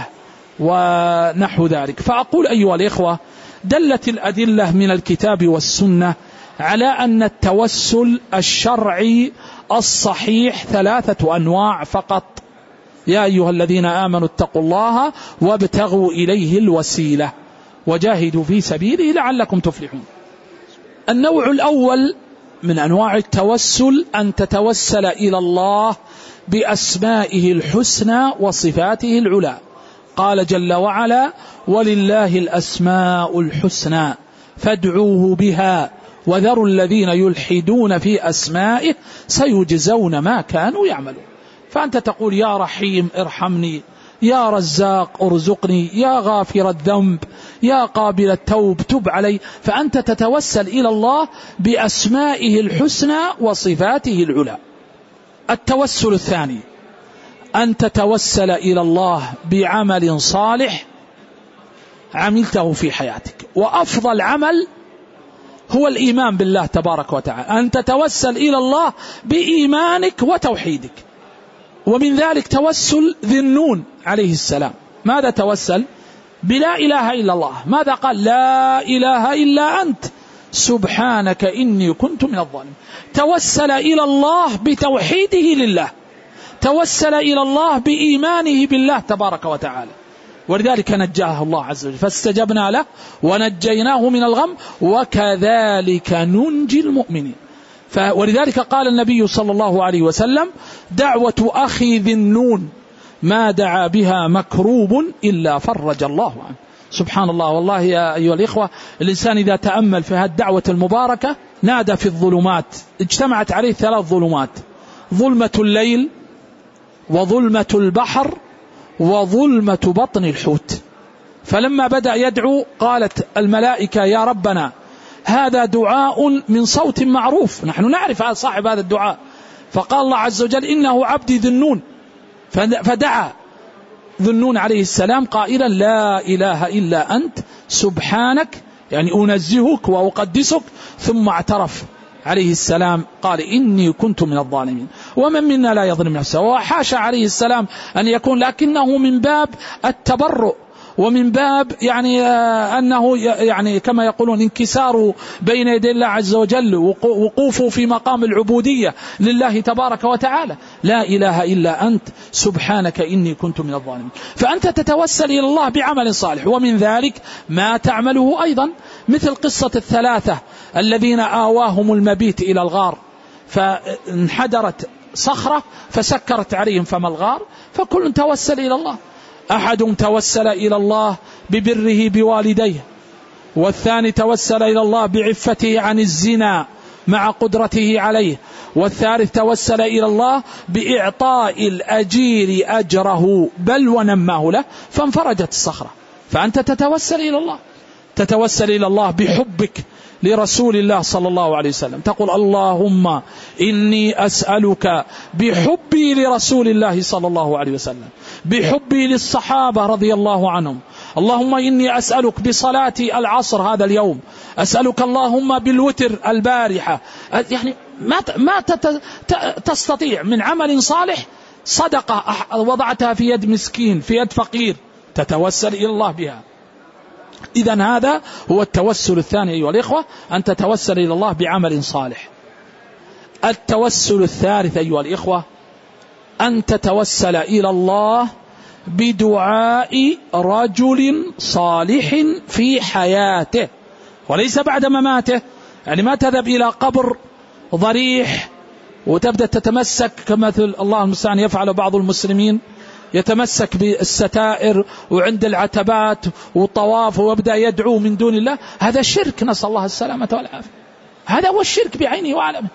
S1: ونحو ذلك، فأقول أيها الإخوة دلت الأدلة من الكتاب والسنة على أن التوسل الشرعي الصحيح ثلاثة أنواع فقط. يا أيها الذين آمنوا اتقوا الله وابتغوا إليه الوسيلة وجاهدوا في سبيله لعلكم تفلحون. النوع الأول من أنواع التوسل أن تتوسل إلى الله بأسمائه الحسنى وصفاته العلى. قال جل وعلا: ولله الأسماء الحسنى فادعوه بها وذروا الذين يلحدون في أسمائه سيجزون ما كانوا يعملون. فأنت تقول: يا رحيم ارحمني، يا رزاق ارزقني، يا غافر الذنب، يا قابل التوب تب علي. فأنت تتوسل إلى الله بأسمائه الحسنى وصفاته العلى. التوسل الثاني أن تتوسل إلى الله بعمل صالح عملته في حياتك، وأفضل عمل هو الإيمان بالله تبارك وتعالى، أن تتوسل إلى الله بإيمانك وتوحيدك. ومن ذلك توسل ذي النون عليه السلام. ماذا توسل؟ بلا إله إلا الله. ماذا قال؟ لا إله إلا أنت سبحانك إني كنت من الظالمين. توسل إلى الله بتوحيده لله، توسل إلى الله بإيمانه بالله تبارك وتعالى، ولذلك نجاه الله عز وجل فاستجبنا له ونجيناه من الغم وكذلك ننجي المؤمنين. ولذلك قال النبي صلى الله عليه وسلم: دعوة أخي ذي النون ما دعا بها مكروب إلا فرج الله عنه. سبحان الله. والله يا أيها الإخوة، الإنسان إذا تأمل في هذه الدعوة المباركة نادى في الظلمات، اجتمعت عليه ثلاث ظلمات: ظلمة الليل وظلمة البحر وظلمة بطن الحوت. فلما بدأ يدعو قالت الملائكة: يا ربنا هذا دعاء من صوت معروف، نحن نعرف صاحب هذا الدعاء. فقال الله عز وجل: إنه عبدي ذي النون. فدعا ذو النون عليه السلام قائلا: لا إله إلا أنت سبحانك، يعني أنزهك وأقدسك. ثم اعترف عليه السلام قال: إني كنت من الظالمين. ومن منا لا يظلم نفسه، وحاشا عليه السلام أن يكون، لكنه من باب التبرؤ ومن باب يعني أنه يعني كما يقولون انكساره بين يدي الله عز وجل، وقوفه في مقام العبودية لله تبارك وتعالى. لا إله إلا أنت سبحانك إني كنت من الظالمين. فأنت تتوسل إلى الله بعمل صالح، ومن ذلك ما تعمله أيضا، مثل قصة الثلاثة الذين آواهم المبيت إلى الغار، فانحدرت صخرة فسكرت عليهم فما الغار، فكل توسل إلى الله. أحدهم توسل إلى الله ببره بوالديه، والثاني توسل إلى الله بعفته عن الزنا مع قدرته عليه، والثالث توسل إلى الله بإعطاء الأجير أجره بل ونماه له فانفرجت الصخرة. فأنت تتوسل إلى الله، تتوسل إلى الله بحبك لرسول الله صلى الله عليه وسلم، تقول اللهم إني أسألك بحبي لرسول الله صلى الله عليه وسلم، بحبي للصحابة رضي الله عنهم، اللهم إني أسألك بصلاتي العصر هذا اليوم، أسألك اللهم بالوتر البارحة. يعني ما ما تستطيع من عمل صالح صدقة وضعتها في يد مسكين في يد فقير تتوسل إلى الله بها. إذن هذا هو التوسل الثاني أيها الإخوة، أن تتوسل إلى الله بعمل صالح. التوسل الثالث أيها الإخوة أن تتوسل إلى الله بدعاء رجل صالح في حياته وليس بعد مماته. يعني ما تذهب إلى قبر ضريح وتبدأ تتمسك كمثل الله المستعان يفعل بعض المسلمين، يتمسك بالستائر وعند العتبات والطواف ويبدأ يدعو من دون الله. هذا شرك، نسأل الله السلامة والعافية، هذا هو الشرك بعينه وعلمه.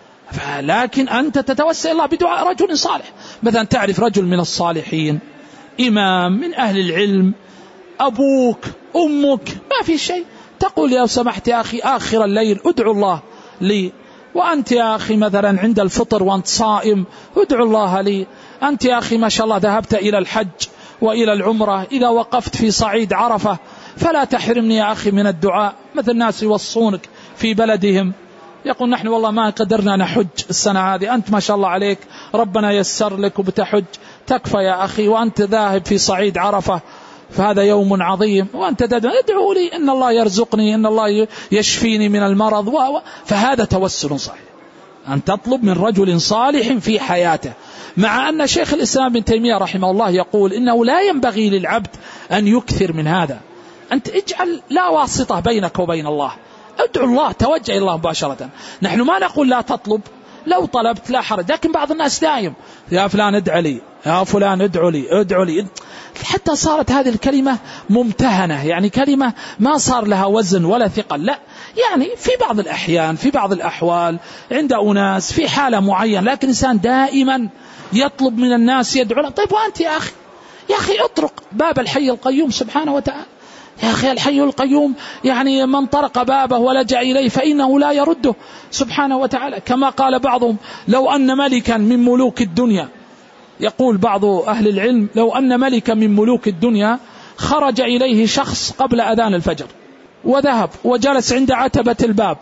S1: لكن أنت تتوسل الله بدعاء رجل صالح، مثلا تعرف رجل من الصالحين، إمام من أهل العلم، أبوك أمك، ما في شيء، تقول يا سمحت يا أخي آخر الليل ادعو الله لي، وأنت يا أخي مثلا عند الفطر وأنت صائم ادعو الله لي، أنت يا أخي ما شاء الله ذهبت إلى الحج وإلى العمرة، إذا وقفت في صعيد عرفة فلا تحرمني يا أخي من الدعاء. مثل الناس يوصونك في بلدهم، يقول نحن والله ما قدرنا نحج السنة هذه، أنت ما شاء الله عليك ربنا يسر لك وبتحج، تكفى يا أخي وأنت ذاهب في صعيد عرفة فهذا يوم عظيم، وأنت تدعو لي إن الله يرزقني إن الله يشفيني من المرض و... فهذا توسل صحيح، أن تطلب من رجل صالح في حياته. مع أن شيخ الإسلام بن تيمية رحمه الله يقول إنه لا ينبغي للعبد أن يكثر من هذا، أنت اجعل لا واسطة بينك وبين الله، ادعو الله، توجه إلى الله مباشرة. نحن ما نقول لا تطلب، لو طلبت لا حرج، لكن بعض الناس دائم يا فلان ادعو لي، يا فلان ادعو لي ادعو لي، حتى صارت هذه الكلمة ممتهنة، يعني كلمة ما صار لها وزن ولا ثقل. لا، يعني في بعض الأحيان في بعض الأحوال عند أناس في حالة معينة، لكن إنسان دائما يطلب من الناس يدعو له. طيب وأنت يا أخي يا أخي اطرق باب الحي القيوم سبحانه وتعالى، يا أخي الحي القيوم يعني من طرق بابه ولجأ إليه فإنه لا يرده سبحانه وتعالى. كما قال بعضهم لو أن ملكا من ملوك الدنيا، يقول بعض أهل العلم لو أن ملكا من ملوك الدنيا خرج إليه شخص قبل أذان الفجر وذهب وجلس عند عتبة الباب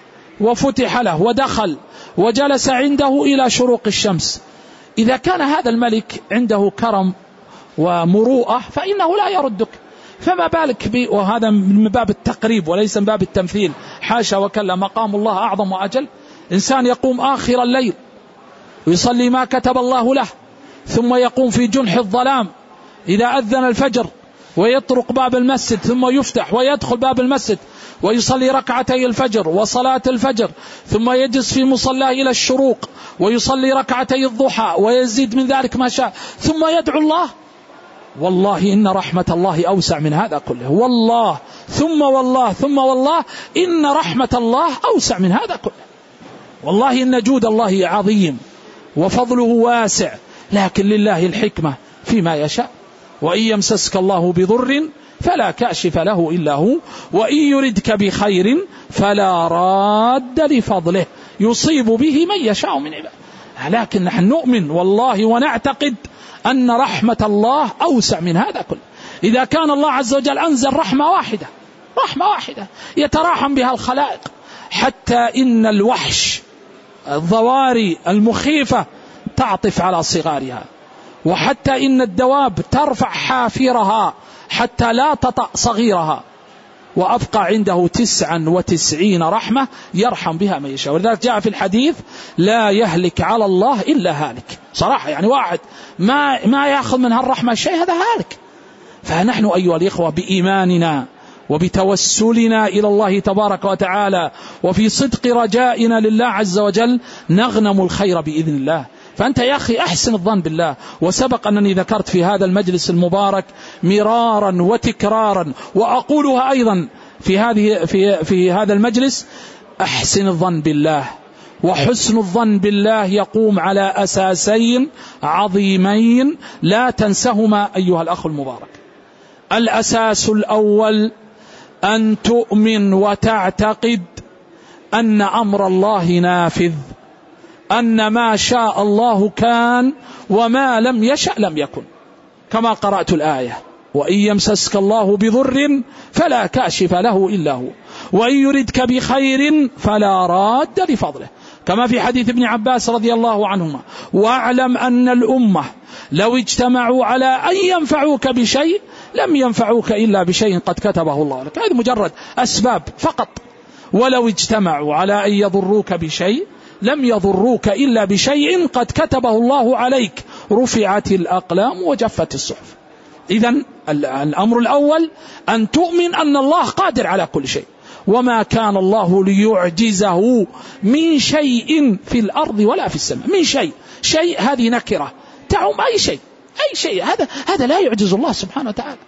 S1: وفتح له ودخل وجلس عنده إلى شروق الشمس، إذا كان هذا الملك عنده كرم ومروءة فإنه لا يردك، فما بالك ب... وهذا من باب التقريب وليس من باب التمثيل، حاشا وكلا، مقام الله أعظم وأجل. إنسان يقوم آخر الليل ويصلي ما كتب الله له، ثم يقوم في جنح الظلام إذا أذن الفجر ويطرق باب المسجد ثم يفتح ويدخل باب المسجد ويصلي ركعتي الفجر وصلاة الفجر، ثم يجلس في مصلاه إلى الشروق ويصلي ركعتي الضحى ويزيد من ذلك ما شاء، ثم يدعو الله. والله إن رحمة الله أوسع من هذا كله، والله ثم والله ثم والله إن رحمة الله أوسع من هذا كله. والله إن جود الله عظيم وفضله واسع، لكن لله الحكمة فيما يشاء. وإن يمسسك الله بضر فلا كاشف له إلا هو، وإن يردك بخير فلا راد لفضله يصيب به من يشاء من عباده. لكن نحن نؤمن والله ونعتقد أن رحمة الله أوسع من هذا كله. إذا كان الله عز وجل أنزل رحمة واحدة رحمة واحدة يتراحم بها الخلائق، حتى إن الوحش الضواري المخيفة تعطف على صغارها، وحتى إن الدواب ترفع حافرها حتى لا تطأ صغيرها، وأبقى عنده تسعا وتسعين رحمة يرحم بها من يشاء. ولذلك جاء في الحديث لا يهلك على الله إلا هالك، صراحة يعني واحد ما ما يأخذ من هالرحمة شيء هذا هالك. فنحن أيها الإخوة بإيماننا وبتوسلنا إلى الله تبارك وتعالى وفي صدق رجائنا لله عز وجل نغنم الخير بإذن الله. فأنت يا أخي أحسن الظن بالله، وسبق أنني ذكرت في هذا المجلس المبارك مرارا وتكرارا وأقولها أيضا في هذه في في هذا المجلس، أحسن الظن بالله. وحسن الظن بالله يقوم على أساسين عظيمين لا تنسهما أيها الأخ المبارك. الأساس الأول أن تؤمن وتعتقد أن أمر الله نافذ، أن ما شاء الله كان وما لم يشأ لم يكن، كما قرأت الآية: وإن يمسسك الله بضر فلا كاشف له إلا هو، وإن يردك بخير فلا راد لفضله، كما في حديث ابن عباس رضي الله عنهما: واعلم أن الأمة لو اجتمعوا على أن ينفعوك بشيء لم ينفعوك إلا بشيء قد كتبه الله لك. هذه مجرد أسباب فقط. ولو اجتمعوا على أن يضروك بشيء لم يضروك إلا بشيء قد كتبه الله عليك، رفعت الأقلام وجفت الصحف. إذن الأمر الأول أن تؤمن أن الله قادر على كل شيء، وما كان الله ليعجزه من شيء في الأرض ولا في السماء. من شيء، شيء هذه نكرة تعم أي شيء، أي شيء، هذا هذا لا يعجز الله سبحانه وتعالى.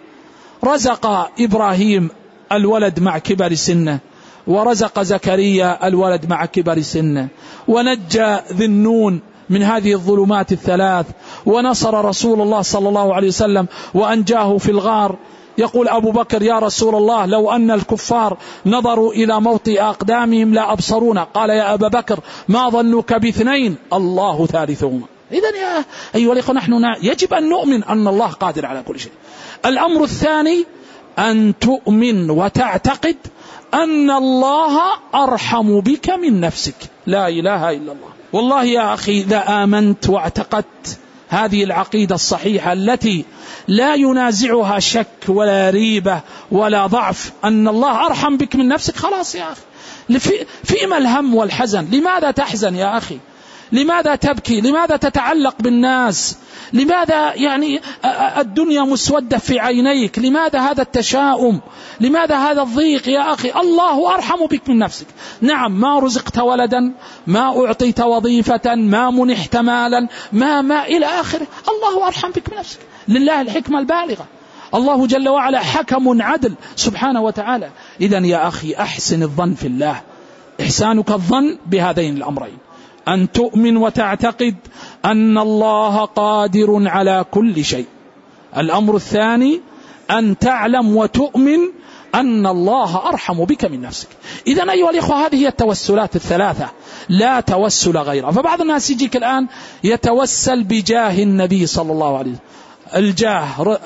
S1: رزق إبراهيم الولد مع كبر سنه، ورزق زكريا الولد مع كبر سنه، ونجى ذي النون من هذه الظلمات الثلاث، ونصر رسول الله صلى الله عليه وسلم وأنجاه في الغار. يقول أبو بكر: يا رسول الله، لو أن الكفار نظروا إلى موطئ أقدامهم لا أبصرونا. قال: يا أبا بكر، ما ظنك باثنين الله ثالثهما. إذن يا أيها الأخوة، نحن يجب أن نؤمن أن الله قادر على كل شيء. الأمر الثاني أن تؤمن وتعتقد أن الله أرحم بك من نفسك. لا إله إلا الله. والله يا أخي، إذا آمنت واعتقدت هذه العقيدة الصحيحة التي لا ينازعها شك ولا ريبة ولا ضعف، أن الله أرحم بك من نفسك، خلاص يا أخي، فيما الهم والحزن؟ لماذا تحزن يا أخي؟ لماذا تبكي؟ لماذا تتعلق بالناس؟ لماذا يعني الدنيا مسودة في عينيك؟ لماذا هذا التشاؤم؟ لماذا هذا الضيق يا أخي؟ الله أرحم بك من نفسك. نعم، ما رزقت ولدا، ما أعطيت وظيفة، ما منحت مالا، ما ما إلى آخره، الله أرحم بك من نفسك. لله الحكمة البالغة. الله جل وعلا حكم عدل سبحانه وتعالى. إذن يا أخي، أحسن الظن في الله، إحسانك الظن بهذين الأمرين: أن تؤمن وتعتقد أن الله قادر على كل شيء. الأمر الثاني أن تعلم وتؤمن أن الله أرحم بك من نفسك. إذن أيها الإخوة، هذه هي التوسلات الثلاثة، لا توسل غيرها. فبعض الناس يجيك الآن يتوسل بجاه النبي صلى الله عليه وسلم، الجاه،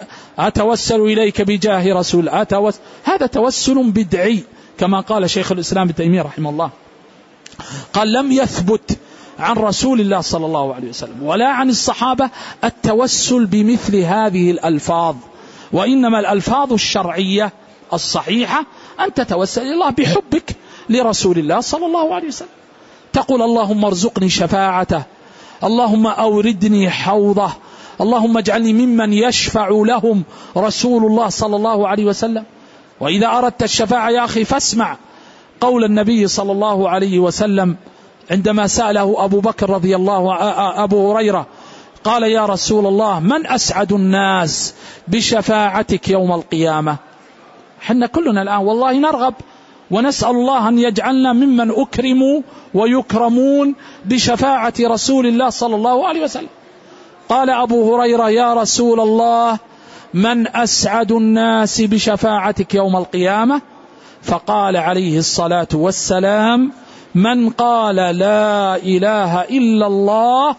S1: أتوسل إليك بجاه رسول، أتوسل. هذا توسل بدعي، كما قال شيخ الإسلام ابن تيمية رحمه الله، قال: لم يثبت عن رسول الله صلى الله عليه وسلم ولا عن الصحابة التوسل بمثل هذه الألفاظ، وإنما الألفاظ الشرعية الصحيحة أن تتوسل إلى الله بحبك لرسول الله صلى الله عليه وسلم. تقول: اللهم ارزقني شفاعته، اللهم أوردني حوضه، اللهم اجعلني ممن يشفع لهم رسول الله صلى الله عليه وسلم. وإذا أردت الشفاعة يا أخي فاسمع قول النبي صلى الله عليه وسلم عندما سأله أبو بكر رضي الله أبو هريرة، قال: يا رسول الله، من أسعد الناس بشفاعتك يوم القيامة؟ حنا كلنا الآن والله نرغب ونسأل الله أن يجعلنا ممن أكرموا ويكرمون بشفاعة رسول الله صلى الله عليه وسلم. قال أبو هريرة: يا رسول الله، من أسعد الناس بشفاعتك يوم القيامة؟ فقال عليه الصلاة والسلام: من قال لا إله إلا الله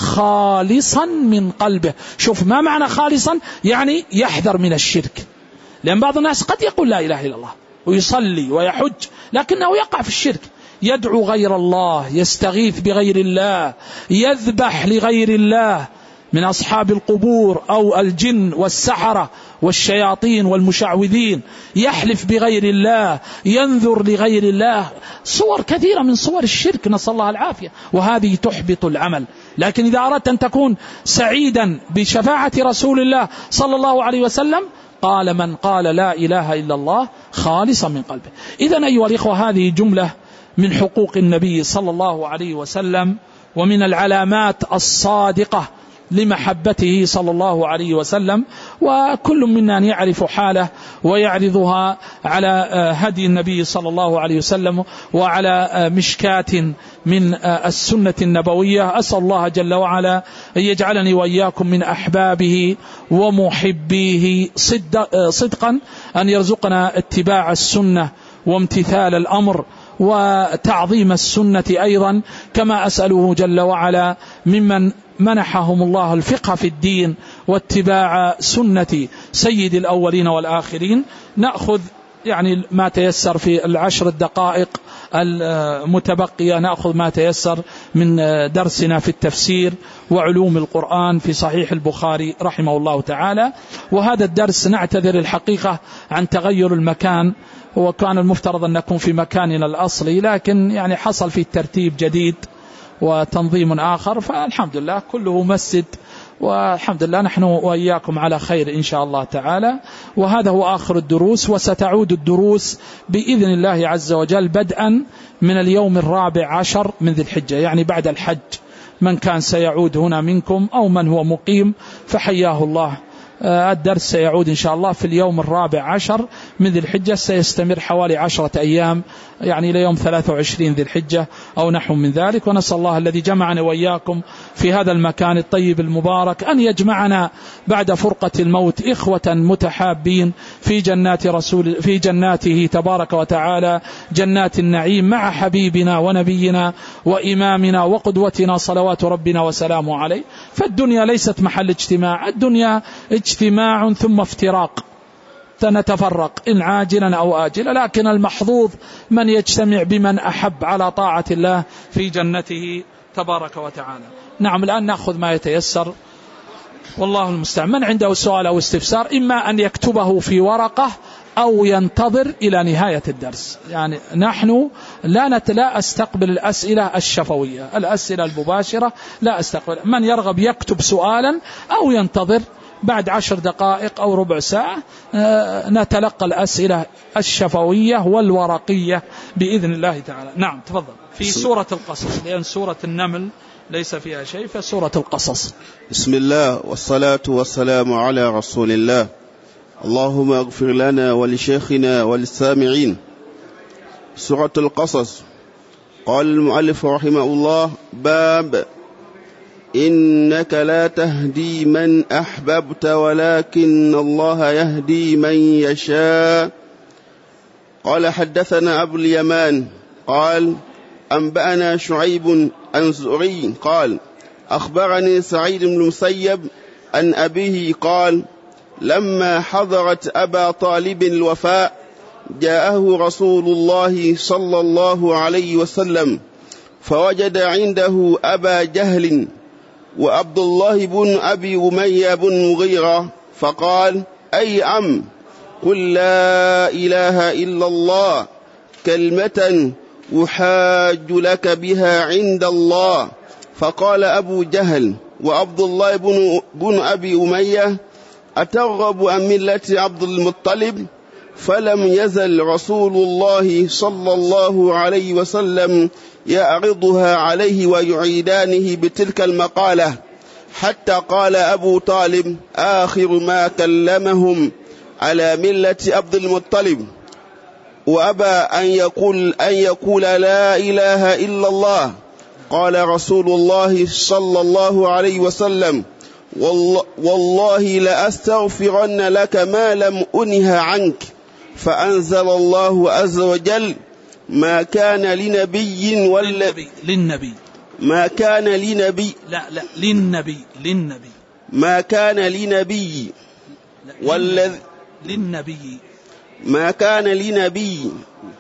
S1: خالصا من قلبه. شوف، ما معنى خالصا؟ يعني يحذر من الشرك، لأن بعض الناس قد يقول لا إله إلا الله ويصلي ويحج لكنه يقع في الشرك، يدعو غير الله، يستغيث بغير الله، يذبح لغير الله من أصحاب القبور أو الجن والسحرة والشياطين والمشعوذين، يحلف بغير الله، ينذر لغير الله، صور كثيرة من صور الشرك، نسأل الله العافية، وهذه تحبط العمل. لكن إذا أردت أن تكون سعيدا بشفاعة رسول الله صلى الله عليه وسلم، قال: من قال لا إله إلا الله خالصا من قلبه. إذن أيها الإخوة، هذه جملة من حقوق النبي صلى الله عليه وسلم، ومن العلامات الصادقة لمحبته صلى الله عليه وسلم، وكل منا يعرف حاله ويعرضها على هدي النبي صلى الله عليه وسلم وعلى مشكاة من السنة النبوية. أسأل الله جل وعلا أن يجعلني وإياكم من أحبابه ومحبيه صدقا، أن يرزقنا اتباع السنة وامتثال الأمر وتعظيم السنة أيضا، كما أسأله جل وعلا ممن منحهم الله الفقه في الدين واتباع سنة سيد الأولين والآخرين. نأخذ يعني ما تيسر في العشر الدقائق المتبقية، نأخذ ما تيسر من درسنا في التفسير وعلوم القرآن في صحيح البخاري رحمه الله تعالى. وهذا الدرس نعتذر الحقيقة عن تغير المكان، وكان المفترض أن نكون في مكاننا الأصلي، لكن يعني حصل في ترتيب جديد وتنظيم آخر، فالحمد لله كله مسجد، والحمد لله نحن وإياكم على خير إن شاء الله تعالى. وهذا هو آخر الدروس، وستعود الدروس بإذن الله عز وجل بدءا من اليوم الرابع عشر من ذي الحجة، يعني بعد الحج. من كان سيعود هنا منكم أو من هو مقيم فحياه الله. الدرس سيعود إن شاء الله في اليوم الرابع عشر من ذي الحجة، سيستمر حوالي عشرة أيام، يعني إلى يوم ثلاثة وعشرين ذي الحجة أو نحو من ذلك. ونسأل الله الذي جمعنا وإياكم في هذا المكان الطيب المبارك أن يجمعنا بعد فرقة الموت إخوة متحابين في جنات رسول في جناته تبارك وتعالى، جنات النعيم، مع حبيبنا ونبينا وإمامنا وقدوتنا صلوات ربنا وسلامه عليه. فالدنيا ليست محل اجتماع، الدنيا اجتماع ثم افتراق، نتفرق إن عاجلا أو آجلا، لكن المحظوظ من يجتمع بمن أحب على طاعة الله في جنته تبارك وتعالى. نعم، الآن نأخذ ما يتيسر والله المستعان. من عنده سؤال أو استفسار إما أن يكتبه في ورقة أو ينتظر إلى نهاية الدرس. يعني نحن لا نت لا أستقبل الأسئلة الشفوية، الأسئلة المباشرة لا أستقبل. من يرغب يكتب سؤالا أو ينتظر بعد عشر دقائق أو ربع ساعة نتلقى الأسئلة الشفوية والورقية بإذن الله تعالى. نعم تفضل. في سورة القصص، لأن سورة النمل ليس فيها شيء، فسورة القصص.
S2: بسم الله والصلاة والسلام على رسول الله. اللهم اغفر لنا ولشيخنا وللسامعين. سورة القصص. قال المؤلف رحمه الله: باب إنك لا تهدي من أحببت ولكن الله يهدي من يشاء. قال: حدثنا أبو اليمان قال: أنبأنا شعيب عن زهري قال: أخبرني سعيد بن المسيب عن أبيه قال: لما حضرت أبا طالب الوفاء جاءه رسول الله صلى الله عليه وسلم فوجد عنده أبا جهل وعبد الله بن أبي أمية بن مغيرة، فقال: أي عم، قل لا إله إلا الله كلمة أحاج لك بها عند الله. فقال أبو جهل وعبد الله بن, بن أبي أمية: أترغب عن ملة عبد المطلب؟ فلم يزل رسول الله صلى الله عليه وسلم يعرضها عليه ويعيدانه بتلك المقالة، حتى قال أبو طالب آخر ما كلمهم على ملة عبد المطلب، وأبى أن يقول, أن يقول لا إله إلا الله. قال رسول الله صلى الله عليه وسلم: والله لأستغفرن لك ما لم أنه عنك. فأنزل الله عز وجل: ما كان لنبي ولا
S1: للنبي
S2: ما كان لنبي
S1: لا لا للنبي للنبي
S2: ما كان لنبي والذي
S1: للنبي
S2: ما كان لنبي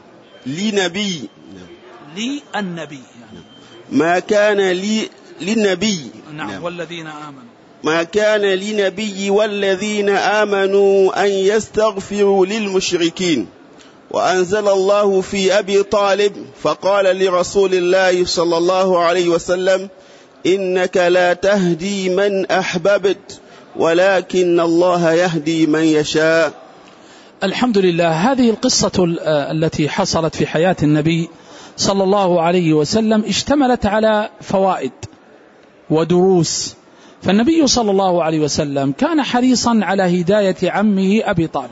S2: لنبي
S1: لي النبي يعني
S2: ما كان لي للنبي
S1: نعم والذين آمنوا
S2: ما كان لنبي والذين آمنوا أن يستغفروا للمشركين. وأنزل الله في أبي طالب فقال لرسول الله صلى الله عليه وسلم: إنك لا تهدي من أحببت ولكن الله يهدي من يشاء.
S1: الحمد لله. هذه القصة التي حصلت في حياة النبي صلى الله عليه وسلم اشتملت على فوائد ودروس فالنبي صلى الله عليه وسلم كان حريصا على هداية عمه أبي طالب،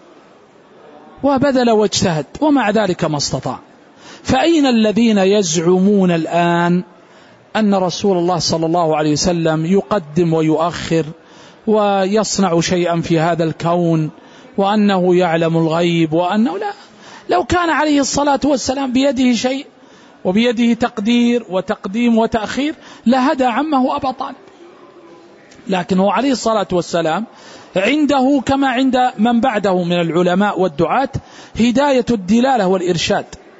S1: وبذل واجتهد ومع ذلك ما استطاع. فأين الذين يزعمون الآن أن رسول الله صلى الله عليه وسلم يقدم ويؤخر ويصنع شيئا في هذا الكون وأنه يعلم الغيب وأنه لا؟ لو كان عليه الصلاة والسلام بيده شيء وبيده تقدير وتقديم وتأخير لهدى عمه أبا طالب، لكن هو عليه الصلاة والسلام عنده كما عند من بعده من العلماء والدعاة هداية الدلالة والإرشاد،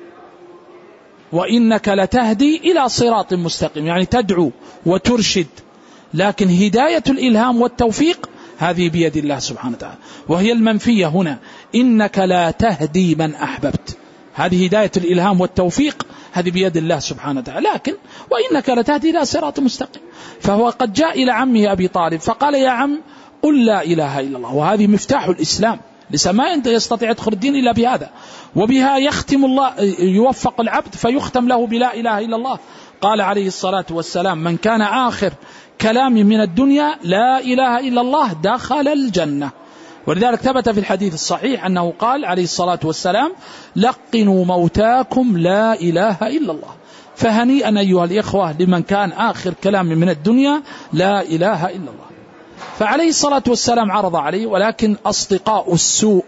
S1: وإنك لتهدي إلى صراط مستقيم، يعني تدعو وترشد، لكن هداية الإلهام والتوفيق هذه بيد الله سبحانه وتعالى، وهي المنفية هنا، إنك لا تهدي من أحببت، هذه هداية الإلهام والتوفيق هذه بيد الله سبحانه وتعالى، لكن وإنك لتهدي إلى صراط مستقيم. فهو قد جاء إلى عمه أبي طالب فقال يا عم قل لا إله إلا الله، وهذه مفتاح الإسلام، لسه ما أنت يستطيع يدخل الدين إلا بهذا، وبها يختم الله، يوفق العبد فيختم له بلا إله إلا الله. قال عليه الصلاة والسلام من كان آخر كلام من الدنيا لا إله إلا الله دخل الجنة. ولذلك ثبت في الحديث الصحيح أنه قال عليه الصلاة والسلام لقنوا موتاكم لا إله إلا الله. فهنيئا أيها الإخوة لمن كان آخر كلام من الدنيا لا إله إلا الله. فعليه الصلاة والسلام عرض عليه، ولكن أصدقاء السوء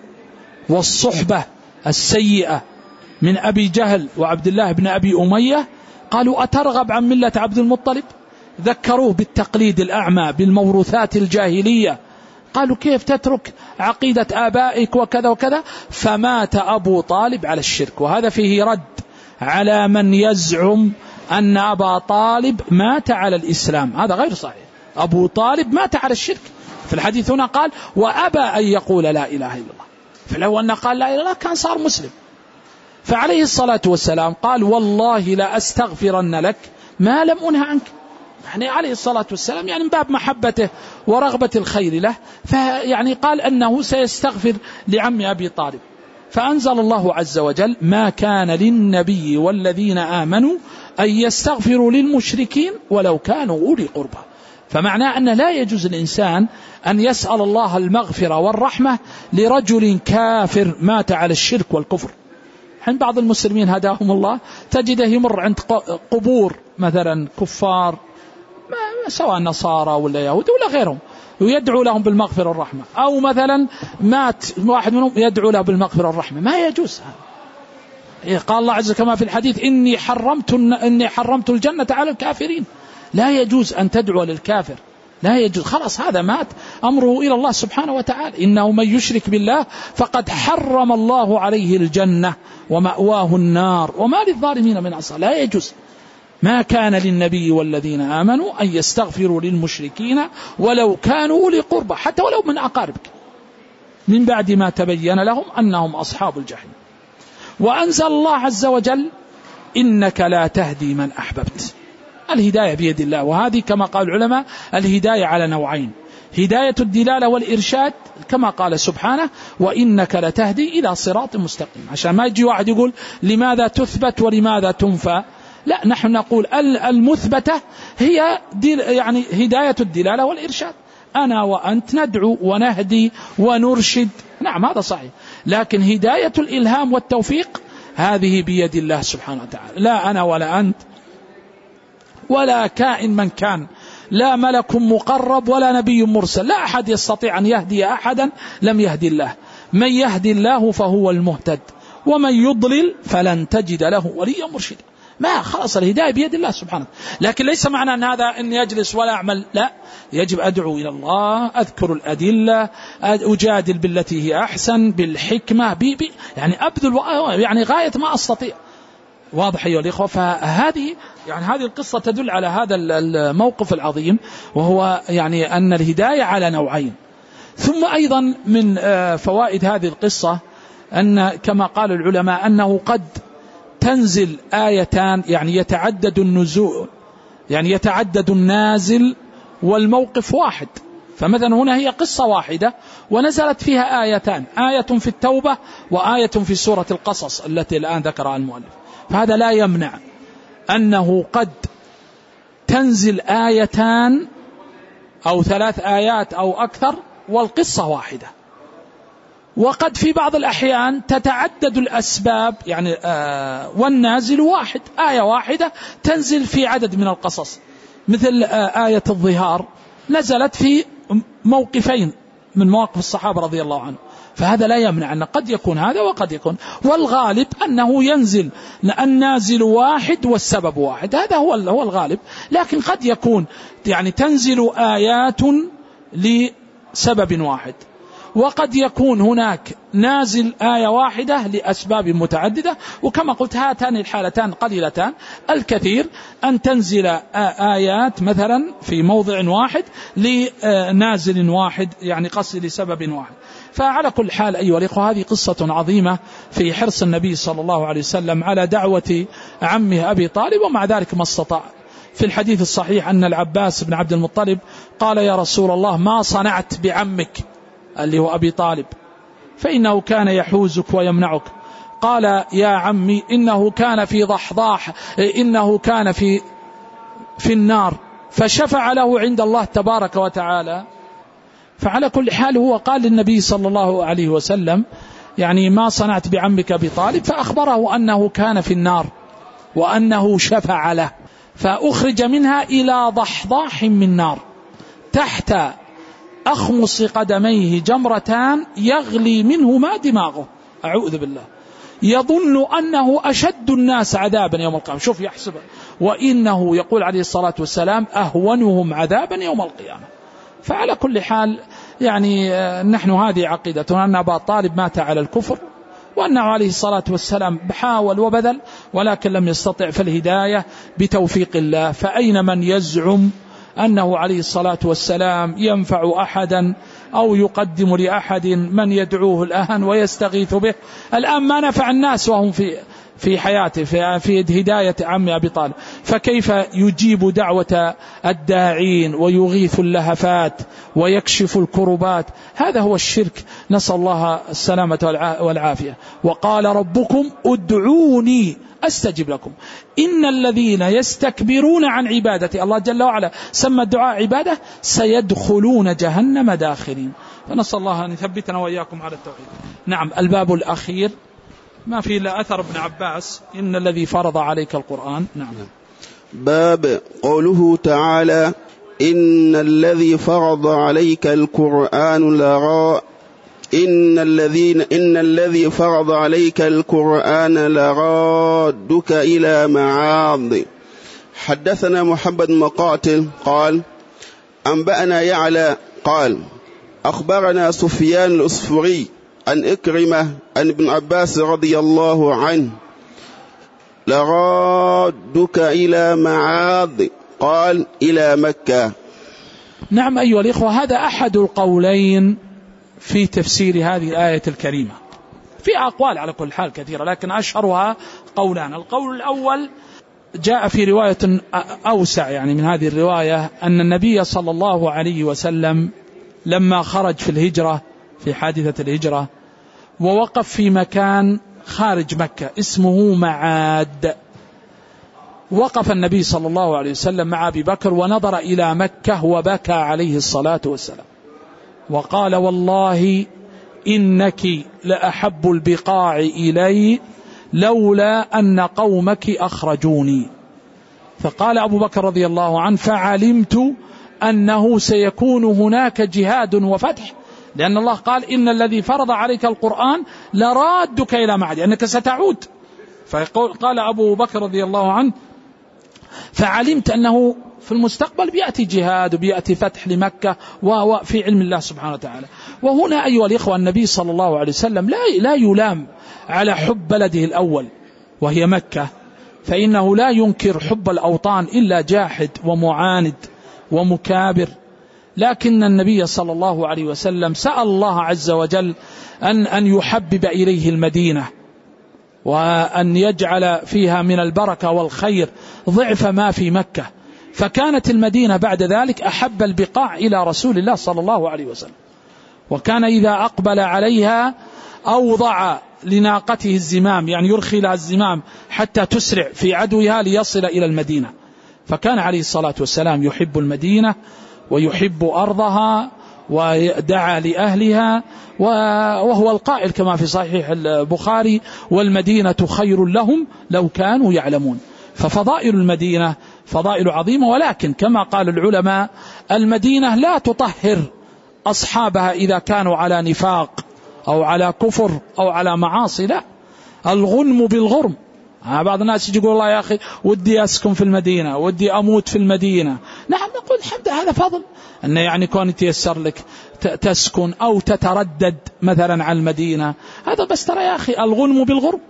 S1: والصحبة السيئة من أبي جهل وعبد الله بن أبي أمية قالوا أترغب عن ملة عبد المطلب؟ ذكروه بالتقليد الأعمى بالموروثات الجاهلية، قالوا كيف تترك عقيدة آبائك وكذا وكذا. فمات أبو طالب على الشرك، وهذا فيه رد على من يزعم أن أبا طالب مات على الإسلام، هذا غير صحيح. أبو طالب مات على الشرك، في الحديث هنا قال وأبى أن يقول لا إله إلا الله، فلو أنه قال لا إله إلا الله كان صار مسلم. فعليه الصلاة والسلام قال والله لا أستغفرن لك ما لم أنه عنك، يعني عليه الصلاة والسلام يعني من باب محبته ورغبة الخير له، فيعني قال أنه سيستغفر لعم أبي طالب. فأنزل الله عز وجل ما كان للنبي والذين آمنوا أن يستغفروا للمشركين ولو كانوا أولي قربى. فمعناه أن لا يجوز الإنسان أن يسأل الله المغفرة والرحمة لرجل كافر مات على الشرك والكفر. حين بعض المسلمين هداهم الله تجده يمر عند قبور مثلا كفار سواء نصارى ولا يهود ولا غيرهم ويدعو لهم بالمغفرة والرحمة، أو مثلا مات واحد منهم يدعو له بالمغفرة والرحمة، ما يجوز هذا. قال الله عز وجل كما في الحديث إني حرمت إني حرمت الجنة على الكافرين، لا يجوز أن تدعو للكافر، لا يجوز، خلاص هذا مات أمره إلى الله سبحانه وتعالى. إنه من يشرك بالله فقد حرم الله عليه الجنة ومأواه النار وما للظالمين من أنصار، لا يجوز. ما كان للنبي والذين آمنوا أن يستغفروا للمشركين ولو كانوا أولي قربى، حتى ولو من أقاربك، من بعد ما تبين لهم أنهم أصحاب الجحيم. وأنزل الله عز وجل إنك لا تهدي من أحببت، الهداية بيد الله، وهذه كما قال العلماء الهداية على نوعين، هداية الدلالة والإرشاد كما قال سبحانه وإنك لتهدي إلى صراط مستقيم، عشان ما يجي واحد يقول لماذا تثبت ولماذا تنفى، لا، نحن نقول المثبتة هي يعني هداية الدلالة والإرشاد، أنا وأنت ندعو ونهدي ونرشد، نعم هذا صحيح، لكن هداية الإلهام والتوفيق هذه بيد الله سبحانه وتعالى، لا أنا ولا أنت ولا كائن من كان، لا ملك مقرب ولا نبي مرسل، لا أحد يستطيع أن يهدي أحدا لم يهدي الله، من يهدي الله فهو المهتد ومن يضلل فلن تجد له وليا مرشدا. ما خلاص الهداية بيد الله سبحانه، لكن ليس معنى أن هذا أن يجلس ولا أعمل، لا، يجب أدعو إلى الله، أذكر الأدلة، أجادل بالتي هي أحسن بالحكمة، بي بي يعني أبذل يعني غاية ما أستطيع. واضح أيها الإخوة؟ فهذه يعني هذه القصة تدل على هذا الموقف العظيم، وهو يعني أن الهداية على نوعين. ثم أيضا من فوائد هذه القصة أن كما قال العلماء أنه قد تنزل آيتان، يعني يتعدد النزول، يعني يتعدد النازل والموقف واحد. فمثلا هنا هي قصة واحدة ونزلت فيها آيتان، آية في التوبة وآية في سورة القصص التي الآن ذكرها المؤلف. فهذا لا يمنع أنه قد تنزل آيتان أو ثلاث آيات أو أكثر والقصة واحدة. وقد في بعض الأحيان تتعدد الأسباب، يعني آه والنازل واحد، آية واحدة تنزل في عدد من القصص، مثل آه آية الظهار نزلت في موقفين من مواقف الصحابة رضي الله عنهم، فهذا لا يمنع أن قد يكون هذا وقد يكون، والغالب أنه ينزل النازل واحد والسبب واحد، هذا هو هو الغالب. لكن قد يكون يعني تنزل آيات لسبب واحد، وقد يكون هناك نازل آية واحدة لأسباب متعددة. وكما قلت هاتان الحالتان قليلتان، الكثير أن تنزل آيات مثلا في موضع واحد لنازل واحد، يعني قصد لسبب واحد. فعلى كل حال أيها الإخوة، هذه قصة عظيمة في حرص النبي صلى الله عليه وسلم على دعوة عمه أبي طالب، ومع ذلك ما استطاع. في الحديث الصحيح أن العباس بن عبد المطلب قال: يا رسول الله، ما صنعت بعمك اللي هو أبي طالب، فإنه كان يحوزك ويمنعك. قال: يا عمي، إنه كان في ضحضاح، إنه كان في في النار فشفع له عند الله تبارك وتعالى. فعلى كل حال هو قال للنبي صلى الله عليه وسلم يعني ما صنعت بعمك أبي طالب، فأخبره أنه كان في النار وأنه شفع له، فأخرج منها إلى ضحضاح من نار تحت أخمص قدميه جمرتان يغلي منهما دماغه، أعوذ بالله، يظن أنه أشد الناس عذابا يوم القيامة. شوف يحسب، وإنه يقول عليه الصلاة والسلام أهونهم عذابا يوم القيامة. فعلى كل حال يعني نحن هذه عقيدتنا، أن أبا طالب مات على الكفر، وأنه عليه الصلاة والسلام حاول وبذل ولكن لم يستطع، فالهداية بتوفيق الله. فأين من يزعم أنه عليه الصلاة والسلام ينفع أحدا أو يقدم لأحد من يدعوه الآن ويستغيث به؟ الآن ما نفع الناس وهم في في حياته، في, في هداية عم أبي طالب، فكيف يجيب دعوة الداعين ويغيث اللهفات ويكشف الكربات؟ هذا هو الشرك، نسأل الله السلامة والعافية. وقال ربكم ادعوني أستجب لكم إن الذين يستكبرون عن عبادتي، الله جل وعلا سمى الدعاء عبادة، سيدخلون جهنم داخرين. فنسأل الله أن يثبتنا وإياكم على التوحيد. نعم، الباب الأخير ما فيه إلا أثر ابن عباس: إن الذي فرض عليك القرآن. نعم.
S2: باب قوله تعالى: إن الذي فرض عليك القرآن لرا إن الذين إن الذي فرض عليك القرآن لرادك إلى معاض. حدثنا محمد مقاتل قال: أنبأنا يعلى قال: أخبرنا سفيان الأصفري عن إكرمة عن ابن عباس رضي الله عنه: لرادك إلى معاض، قال: إلى مكة.
S1: نعم أيها الإخوة، هذا أحد القولين في تفسير هذه الآية الكريمة. في أقوال على كل حال كثيرة، لكن أشهرها قولان. القول الأول جاء في رواية أوسع يعني من هذه الرواية، أن النبي صلى الله عليه وسلم لما خرج في الهجرة، في حادثة الهجرة، ووقف في مكان خارج مكة اسمه معاد، وقف النبي صلى الله عليه وسلم مع أبي بكر ونظر إلى مكة وبكى عليه الصلاة والسلام، وقال: والله إنك لأحب البقاع إلي لولا أن قومك أخرجوني. فقال أبو بكر رضي الله عنه: فعلمت أنه سيكون هناك جهاد وفتح، لأن الله قال: إن الذي فرض عليك القرآن لرادك إلى معاد، أنك ستعود. فقال أبو بكر رضي الله عنه: فعلمت أنه في المستقبل بيأتي جهاد وبيأتي فتح لمكة وفي علم الله سبحانه وتعالى. وهنا أيها الإخوة، النبي صلى الله عليه وسلم لا لا يلام على حب بلده الأول وهي مكة، فإنه لا ينكر حب الأوطان إلا جاحد ومعاند ومكابر، لكن النبي صلى الله عليه وسلم سأل الله عز وجل أن أن يحبب إليه المدينة، وأن يجعل فيها من البركة والخير ضعف ما في مكة، فكانت المدينة بعد ذلك أحب البقاع إلى رسول الله صلى الله عليه وسلم. وكان إذا أقبل عليها أوضع لناقته الزمام، يعني يرخي لها الزمام حتى تسرع في عدوها ليصل إلى المدينة. فكان عليه الصلاة والسلام يحب المدينة ويحب أرضها ودعا لأهلها، وهو القائل كما في صحيح البخاري: والمدينة خير لهم لو كانوا يعلمون. ففضائل المدينة فضائل عظيمة، ولكن كما قال العلماء المدينة لا تطهر أصحابها إذا كانوا على نفاق أو على كفر أو على معاصي، لا، الغنم بالغرم. بعض الناس يقول: الله يا أخي ودي أسكن في المدينة، ودي أموت في المدينة. نعم، نقول الحمد هذا فضل، أنه يعني كون يتيسر لك تسكن أو تتردد مثلا على المدينة، هذا بس. ترى يا أخي الغنم بالغرم.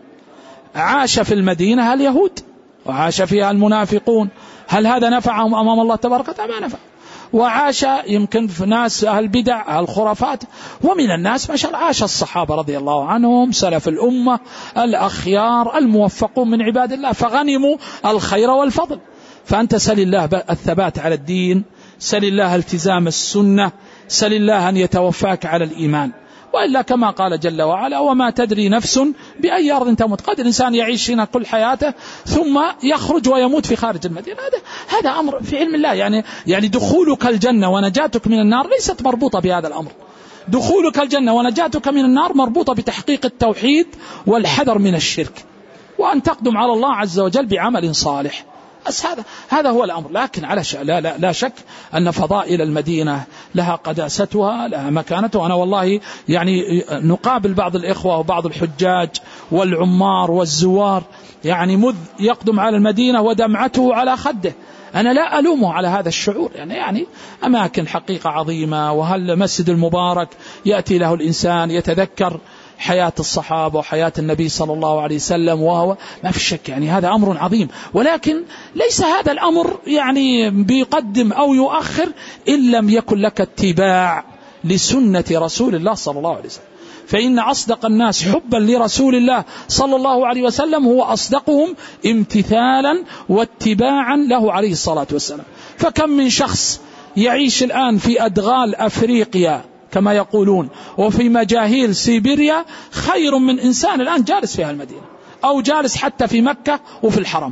S1: عاش في المدينة اليهود وعاش فيها المنافقون، هل هذا نفعهم أمام الله تبارك وتعالى؟ ما نفع. وعاش يمكن في ناس أهل البدع أهل الخرافات، ومن الناس ما شاء الله عاش الصحابة رضي الله عنهم سلف الأمة الأخيار الموفقون من عباد الله، فغنموا الخير والفضل. فأنت سل الله الثبات على الدين، سل الله التزام السنة، سل الله أن يتوفاك على الإيمان. وإلا كما قال جل وعلا: وما تدري نفس بأي أرض تموت. قد الإنسان يعيش هنا كل حياته ثم يخرج ويموت في خارج المدينة. هذا هذا أمر في علم الله. يعني يعني دخولك الجنة ونجاتك من النار ليست مربوطة بهذا الأمر. دخولك الجنة ونجاتك من النار مربوطة بتحقيق التوحيد والحذر من الشرك، وأن تقدم على الله عز وجل بعمل صالح. بس هذا هذا هو الأمر. لكن على ش... لا, لا, لا شك أن فضائل المدينة لها قداستها، لها مكانتها. أنا والله يعني نقابل بعض الإخوة وبعض الحجاج والعمار والزوار، يعني مذ يقدم على المدينة ودمعته على خده. أنا لا ألومه على هذا الشعور، يعني يعني أماكن حقيقة عظيمة، وهل المسجد المبارك يأتي له الإنسان يتذكر حياة الصحابة وحياة النبي صلى الله عليه وسلم، وهو ما في شك يعني هذا أمر عظيم. ولكن ليس هذا الأمر يعني بيقدم أو يؤخر إن لم يكن لك اتباع لسنة رسول الله صلى الله عليه وسلم. فإن أصدق الناس حبا لرسول الله صلى الله عليه وسلم هو أصدقهم امتثالا واتباعا له عليه الصلاة والسلام. فكم من شخص يعيش الآن في أدغال أفريقيا كما يقولون وفي مجاهيل سيبيريا خير من إنسان الآن جالس في المدينة أو جالس حتى في مكة وفي الحرم.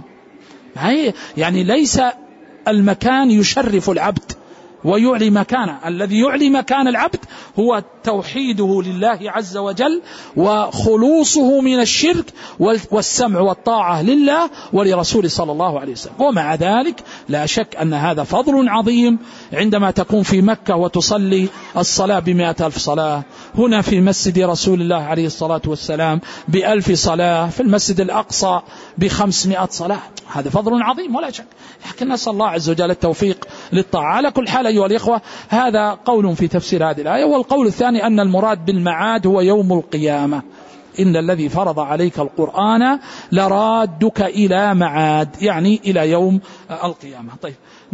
S1: يعني ليس المكان يشرف العبد ويعلي مكانه، الذي يعلي مكان العبد هو توحيده لله عز وجل وخلوصه من الشرك والسمع والطاعة لله ولرسوله صلى الله عليه وسلم. ومع ذلك لا شك أن هذا فضل عظيم عندما تكون في مكة وتصلي الصلاة بمئة ألف صلاة، هنا في مسجد رسول الله عليه الصلاة والسلام بألف صلاة، في المسجد الأقصى بخمسمائة صلاة. هذا فضل عظيم ولا شك، لكن نسأل الله عز وجل التوفيق للطاعة. على كل حال أيها الإخوة، هذا قول في تفسير هذه الآية. والقول الثاني أن المراد بالمعاد هو يوم القيامة. إن الذي فرض عليك القرآن لرادك إلى معاد، يعني إلى يوم القيامة. طيب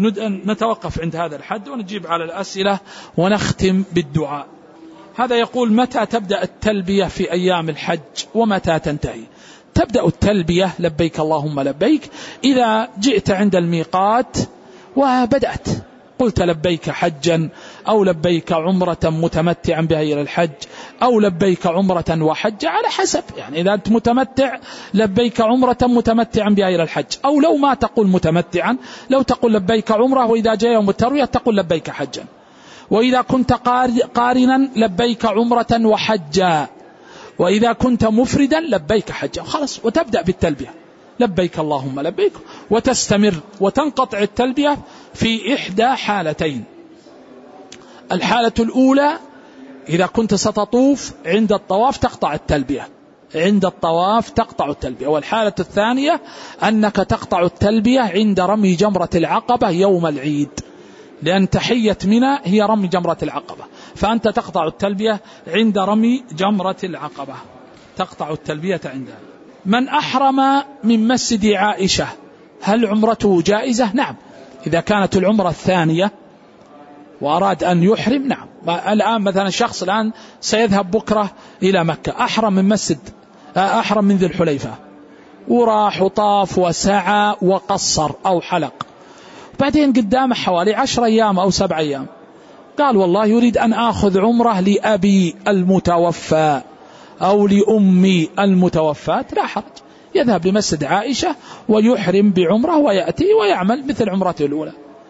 S1: نتوقف عند هذا الحد ونجيب على الأسئلة ونختم بالدعاء. هذا يقول: متى تبدأ التلبية في أيام الحج ومتى تنتهي؟ تبدأ التلبية لبيك اللهم لبيك إذا جئت عند الميقات وبدأت قلت لبيك حجا أو لبيك عمرة متمتعا بها إلى الحج أو لبيك عمرة وحج، على حسب. يعني إذا أنت متمتع لبيك عمرة متمتعا بها إلى الحج، أو لو ما تقول متمتعا لو تقول لبيك عمرة، وإذا جاء يوم التروية تقول لبيك حجا. وإذا كنت قارنا لبيك عمرة وحجا، وإذا كنت مفردا لبيك حجا، خلاص. وتبدأ بالتلبية لبيك اللهم لبيك، وتستمر وتنقطع التلبية في إحدى حالتين. الحالة الأولى إذا كنت ستطوف عند الطواف تقطع التلبية، عند الطواف تقطع التلبية. والحالة الثانية أنك تقطع التلبية عند رمي جمرة العقبة يوم العيد، لأن تحية منى هي رمي جمرة العقبة، فأنت تقطع التلبية عند رمي جمرة العقبة، تقطع التلبية عندها. من أحرم من مسجد عائشة هل عمرته جائزة؟ نعم، إذا كانت العمرة الثانية وأراد أن يحرم نعم. الآن مثلا شخص الآن سيذهب بكرة إلى مكة، أحرم من مسجد أحرم من ذي الحليفة وراح وطاف وسعى وقصر أو حلق، بعدين قدامه حوالي عشر أيام أو سبع أيام قال والله يريد أن آخذ عمرة لأبي المتوفى أو لأمي المتوفاة، لا حرج، يذهب لمسجد عائشة ويحرم بعمرة ويأتي ويعمل مثل عمرته الأولى.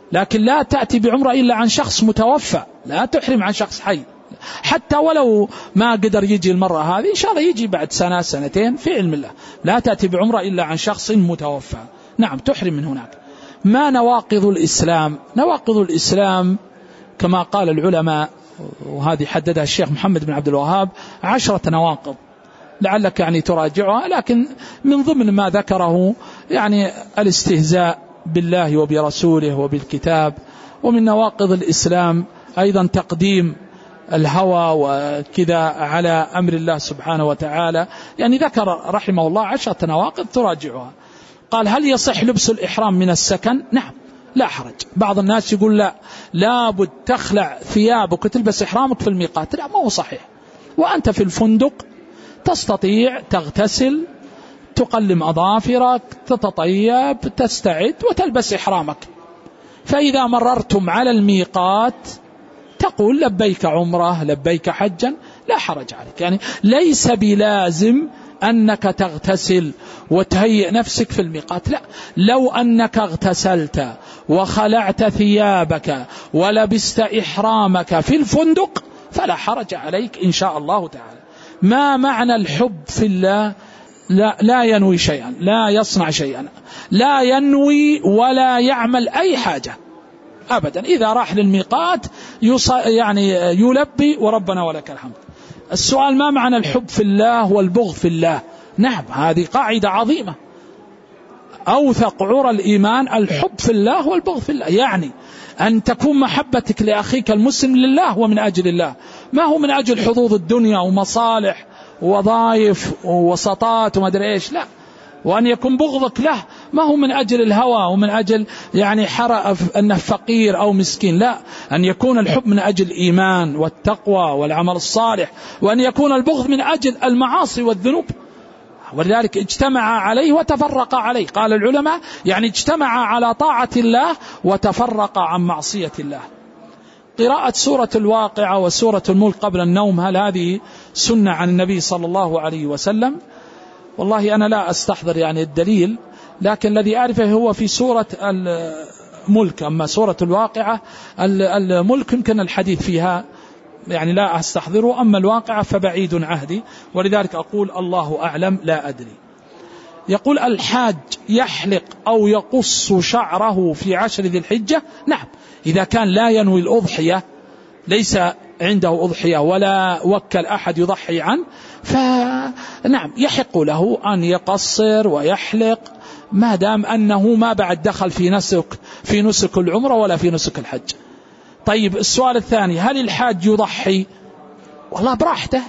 S1: لكن لا تأتي بعمرة إلا عن شخص متوفى، لا تحرم عن شخص حي، حتى ولو ما قدر يجي المرة هذه إن شاء الله يجي بعد سنة سنتين في علم الله. لا تأتي بعمرة إلا عن شخص متوفى، نعم تحرم من هناك. ما نواقض الإسلام؟ نواقض الإسلام كما قال العلماء، وهذه حددها الشيخ محمد بن عبد الوهاب، عشرة نواقض، لعلك يعني تراجعها، لكن من ضمن ما ذكره يعني الاستهزاء بالله وبرسوله وبالكتاب. ومن نواقض الإسلام أيضا تقديم الهوى وكذا على أمر الله سبحانه وتعالى، يعني ذكر رحمه الله عشرة نواقض تراجعها. قال: هل يصح لبس الإحرام من السكن؟ نعم لا حرج. بعض الناس يقول لا لابد تخلع ثيابك وتلبس إحرامك في الميقات، لا ما هو صحيح. وأنت في الفندق تستطيع تغتسل، تقلم أظافرك، تتطيب، تستعد وتلبس إحرامك. فإذا مررتم على الميقات تقول لبيك عمره لبيك حجا، لا حرج عليك. يعني ليس بلازم أنك تغتسل وتهيئ نفسك في الميقات، لا، لو أنك اغتسلت وخلعت ثيابك ولبست إحرامك في الفندق فلا حرج عليك إن شاء الله تعالى. ما معنى الحب في الله؟ لا, لا ينوي شيئا، لا يصنع شيئا، لا ينوي ولا يعمل أي حاجة أبدا. إذا راح للميقات يعني يلبي وربنا ولك الحمد. السؤال: ما معنى الحب في الله والبغض في الله؟ نعم هذه قاعدة عظيمة، أوثق عرى الإيمان الحب في الله والبغض في الله، يعني أن تكون محبتك لأخيك المسلم لله ومن أجل الله، ما هو من أجل حظوظ الدنيا ومصالح ووظائف ووسطات وما أدري إيش، لا. وأن يكون بغضك له ما هو من أجل الهوى ومن أجل يعني حرق أنه فقير أو مسكين، لا، أن يكون الحب من أجل الإيمان والتقوى والعمل الصالح، وأن يكون البغض من أجل المعاصي والذنوب. ولذلك اجتمع عليه وتفرق عليه. قال العلماء يعني اجتمع على طاعة الله وتفرق عن معصية الله. قراءة سورة الواقعة وسورة الملك قبل النوم، هل هذه سنة عن النبي صلى الله عليه وسلم؟ والله أنا لا أستحضر يعني الدليل، لكن الذي أعرفه هو في سورة الملك. أما سورة الواقعة الملك يمكن الحديث فيها يعني لا أستحضره، أما الواقعة فبعيد عهدي، ولذلك أقول الله أعلم لا أدري. يقول: الحاج يحلق أو يقص شعره في عشر ذي الحجة؟ نعم، إذا كان لا ينوي الأضحية، ليس عنده أضحية ولا وكل أحد يضحي عنه، فنعم يحق له أن يقصر ويحلق ما دام أنه ما بعد دخل في نسك في نسك العمرة ولا في نسك الحج. طيب السؤال الثاني: هل الحاج يضحي؟ والله براحته،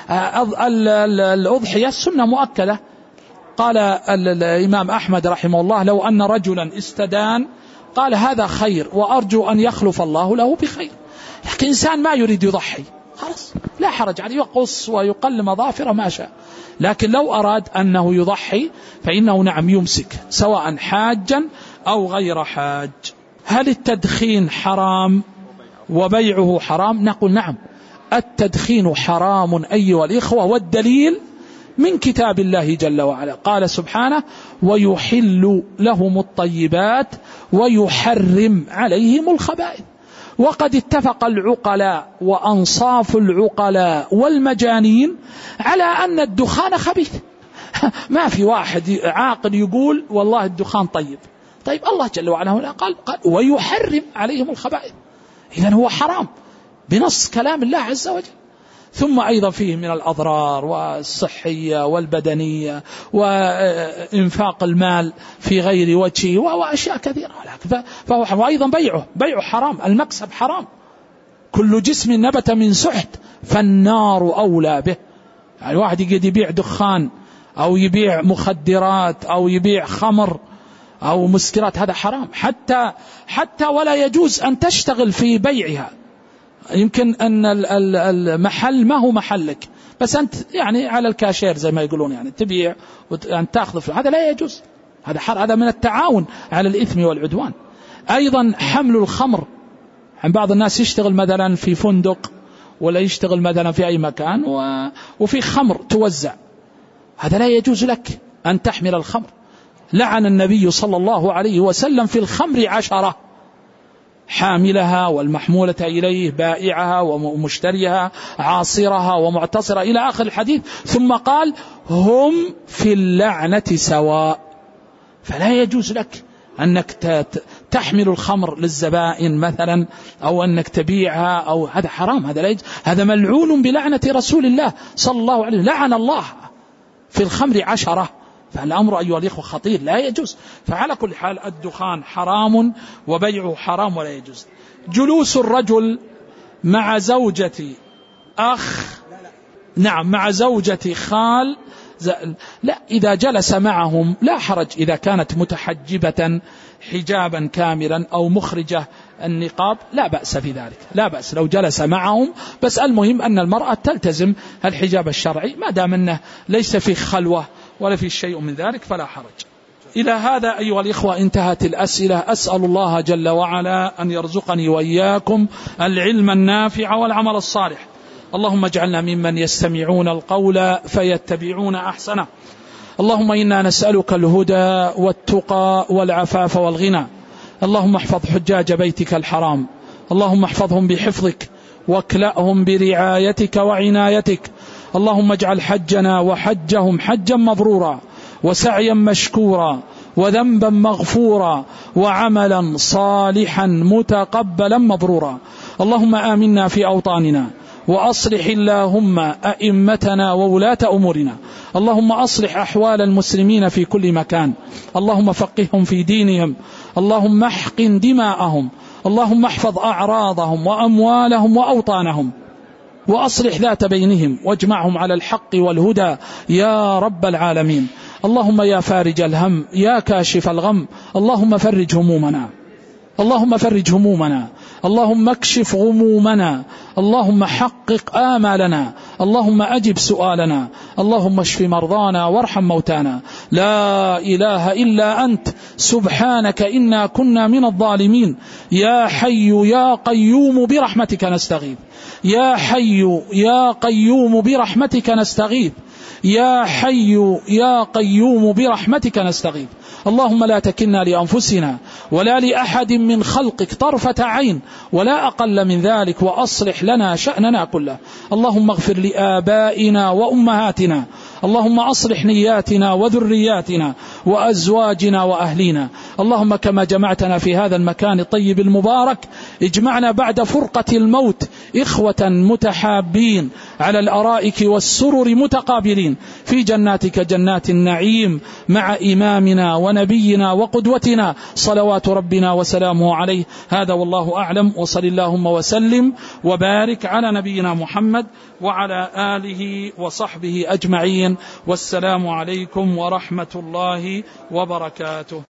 S1: الأضحية السنة مؤكدة. قال الإمام أحمد رحمه الله: لو أن رجلا استدان قال هذا خير وأرجو أن يخلف الله له بخير. لكن إنسان ما يريد يضحي خلاص لا حرج عليه، يقص ويقلم أظافره ما شاء. لكن لو أراد أنه يضحي فإنه نعم يمسك، سواء حاجا أو غير حاج. هل التدخين حرام وبيعه حرام؟ نقول نعم، التدخين حرام أيها الإخوة، والدليل من كتاب الله جل وعلا. قال سبحانه: ويحل لهم الطيبات ويحرم عليهم الخبائث. وقد اتفق العقلاء وأنصاف العقلاء والمجانين على أن الدخان خبيث. ما في واحد عاقل يقول والله الدخان طيب. طيب الله جل وعلا هنا قال, قال ويحرم عليهم الخبائث، إذن هو حرام بنص كلام الله عز وجل. ثم أيضا فيه من الأضرار والصحية والبدنية وإنفاق المال في غير وجهه وأشياء كثيرة، فهو حرام. وأيضا بيعه بيعه حرام، المكسب حرام. كل جسم نبت من سحت فالنار أولى به. يعني واحد يقعد يبيع دخان أو يبيع مخدرات أو يبيع خمر أو مسكرات، هذا حرام، حتى حتى ولا يجوز أن تشتغل في بيعها. يمكن أن المحل ما هو محلك، بس أنت يعني على الكاشير زي ما يقولون، يعني تبيع وأن تأخذ فيه، هذا لا يجوز، هذا حر، هذا من التعاون على الإثم والعدوان. أيضا حمل الخمر، عن بعض الناس يشتغل مثلا في فندق ولا يشتغل مثلا في أي مكان وفي خمر توزع، هذا لا يجوز لك أن تحمل الخمر. لعن النبي صلى الله عليه وسلم في الخمر عشرة، حاملها والمحمولة إليه، بائعها ومشتريها، عاصرها ومعتصرها، إلى آخر الحديث. ثم قال هم في اللعنة سواء. فلا يجوز لك أنك تحمل الخمر للزبائن مثلا، أو أنك تبيعها، أو هذا حرام، هذا لا يجوز، هذا ملعون بلعنة رسول الله صلى الله عليه وسلم، لعن الله في الخمر عشرة. فالأمر أيها الإخوة خطير، لا يجوز. فعلى كل حال الدخان حرام وبيعه حرام ولا يجوز. جلوس الرجل مع زوجة أخ، نعم مع زوجة خال، لا، إذا جلس معهم لا حرج، إذا كانت متحجبة حجابا كاملا أو مخرجة النقاب لا بأس في ذلك، لا بأس لو جلس معهم، بس المهم أن المرأة تلتزم الحجاب الشرعي، ما دام أنه ليس في خلوة ولا في شيء من ذلك فلا حرج. إلى هذا أيها الإخوة انتهت الأسئلة. أسأل الله جل وعلا أن يرزقني وإياكم العلم النافع والعمل الصالح. اللهم اجعلنا ممن يستمعون القول فيتبعون أحسنه. اللهم إنا نسألك الهدى والتقى والعفاف والغنى. اللهم احفظ حجاج بيتك الحرام، اللهم احفظهم بحفظك واكلأهم برعايتك وعنايتك. اللهم اجعل حجنا وحجهم حجا مبرورا، وسعيا مشكورا، وذنبا مغفورا، وعملا صالحا متقبلا مبرورا. اللهم آمنا في أوطاننا، وأصلح اللهم أئمتنا وولاة أمورنا. اللهم أصلح أحوال المسلمين في كل مكان، اللهم فقههم في دينهم، اللهم احقن دماءهم، اللهم احفظ أعراضهم وأموالهم وأوطانهم، وأصلح ذات بينهم، واجمعهم على الحق والهدى يا رب العالمين. اللهم يا فارج الهم، يا كاشف الغم، اللهم فرج همومنا، اللهم فرج همومنا، اللهم اكشف غمومنا، اللهم حقق آمالنا، اللهم أجب سؤالنا، اللهم اشف مرضانا وارحم موتانا. لا إله إلا أنت سبحانك إنا كنا من الظالمين. يا حي يا قيوم برحمتك نستغيث، يا حي يا قيوم برحمتك نستغيث، يا حي يا قيوم برحمتك نستغيث. اللهم لا تكلنا لأنفسنا ولا لأحد من خلقك طرفة عين ولا أقل من ذلك، وأصلح لنا شأننا كله. اللهم اغفر لآبائنا وأمهاتنا، اللهم أصلح نياتنا وذرياتنا وأزواجنا وأهلينا. اللهم كما جمعتنا في هذا المكان الطيب المبارك، اجمعنا بعد فرقة الموت إخوة متحابين على الأرائك والسرر متقابلين في جناتك جنات النعيم، مع إمامنا ونبينا وقدوتنا صلوات ربنا وسلامه عليه. هذا والله أعلم، وصل اللهم وسلم وبارك على نبينا محمد وعلى آله وصحبه أجمعين، والسلام عليكم ورحمة الله وبركاته.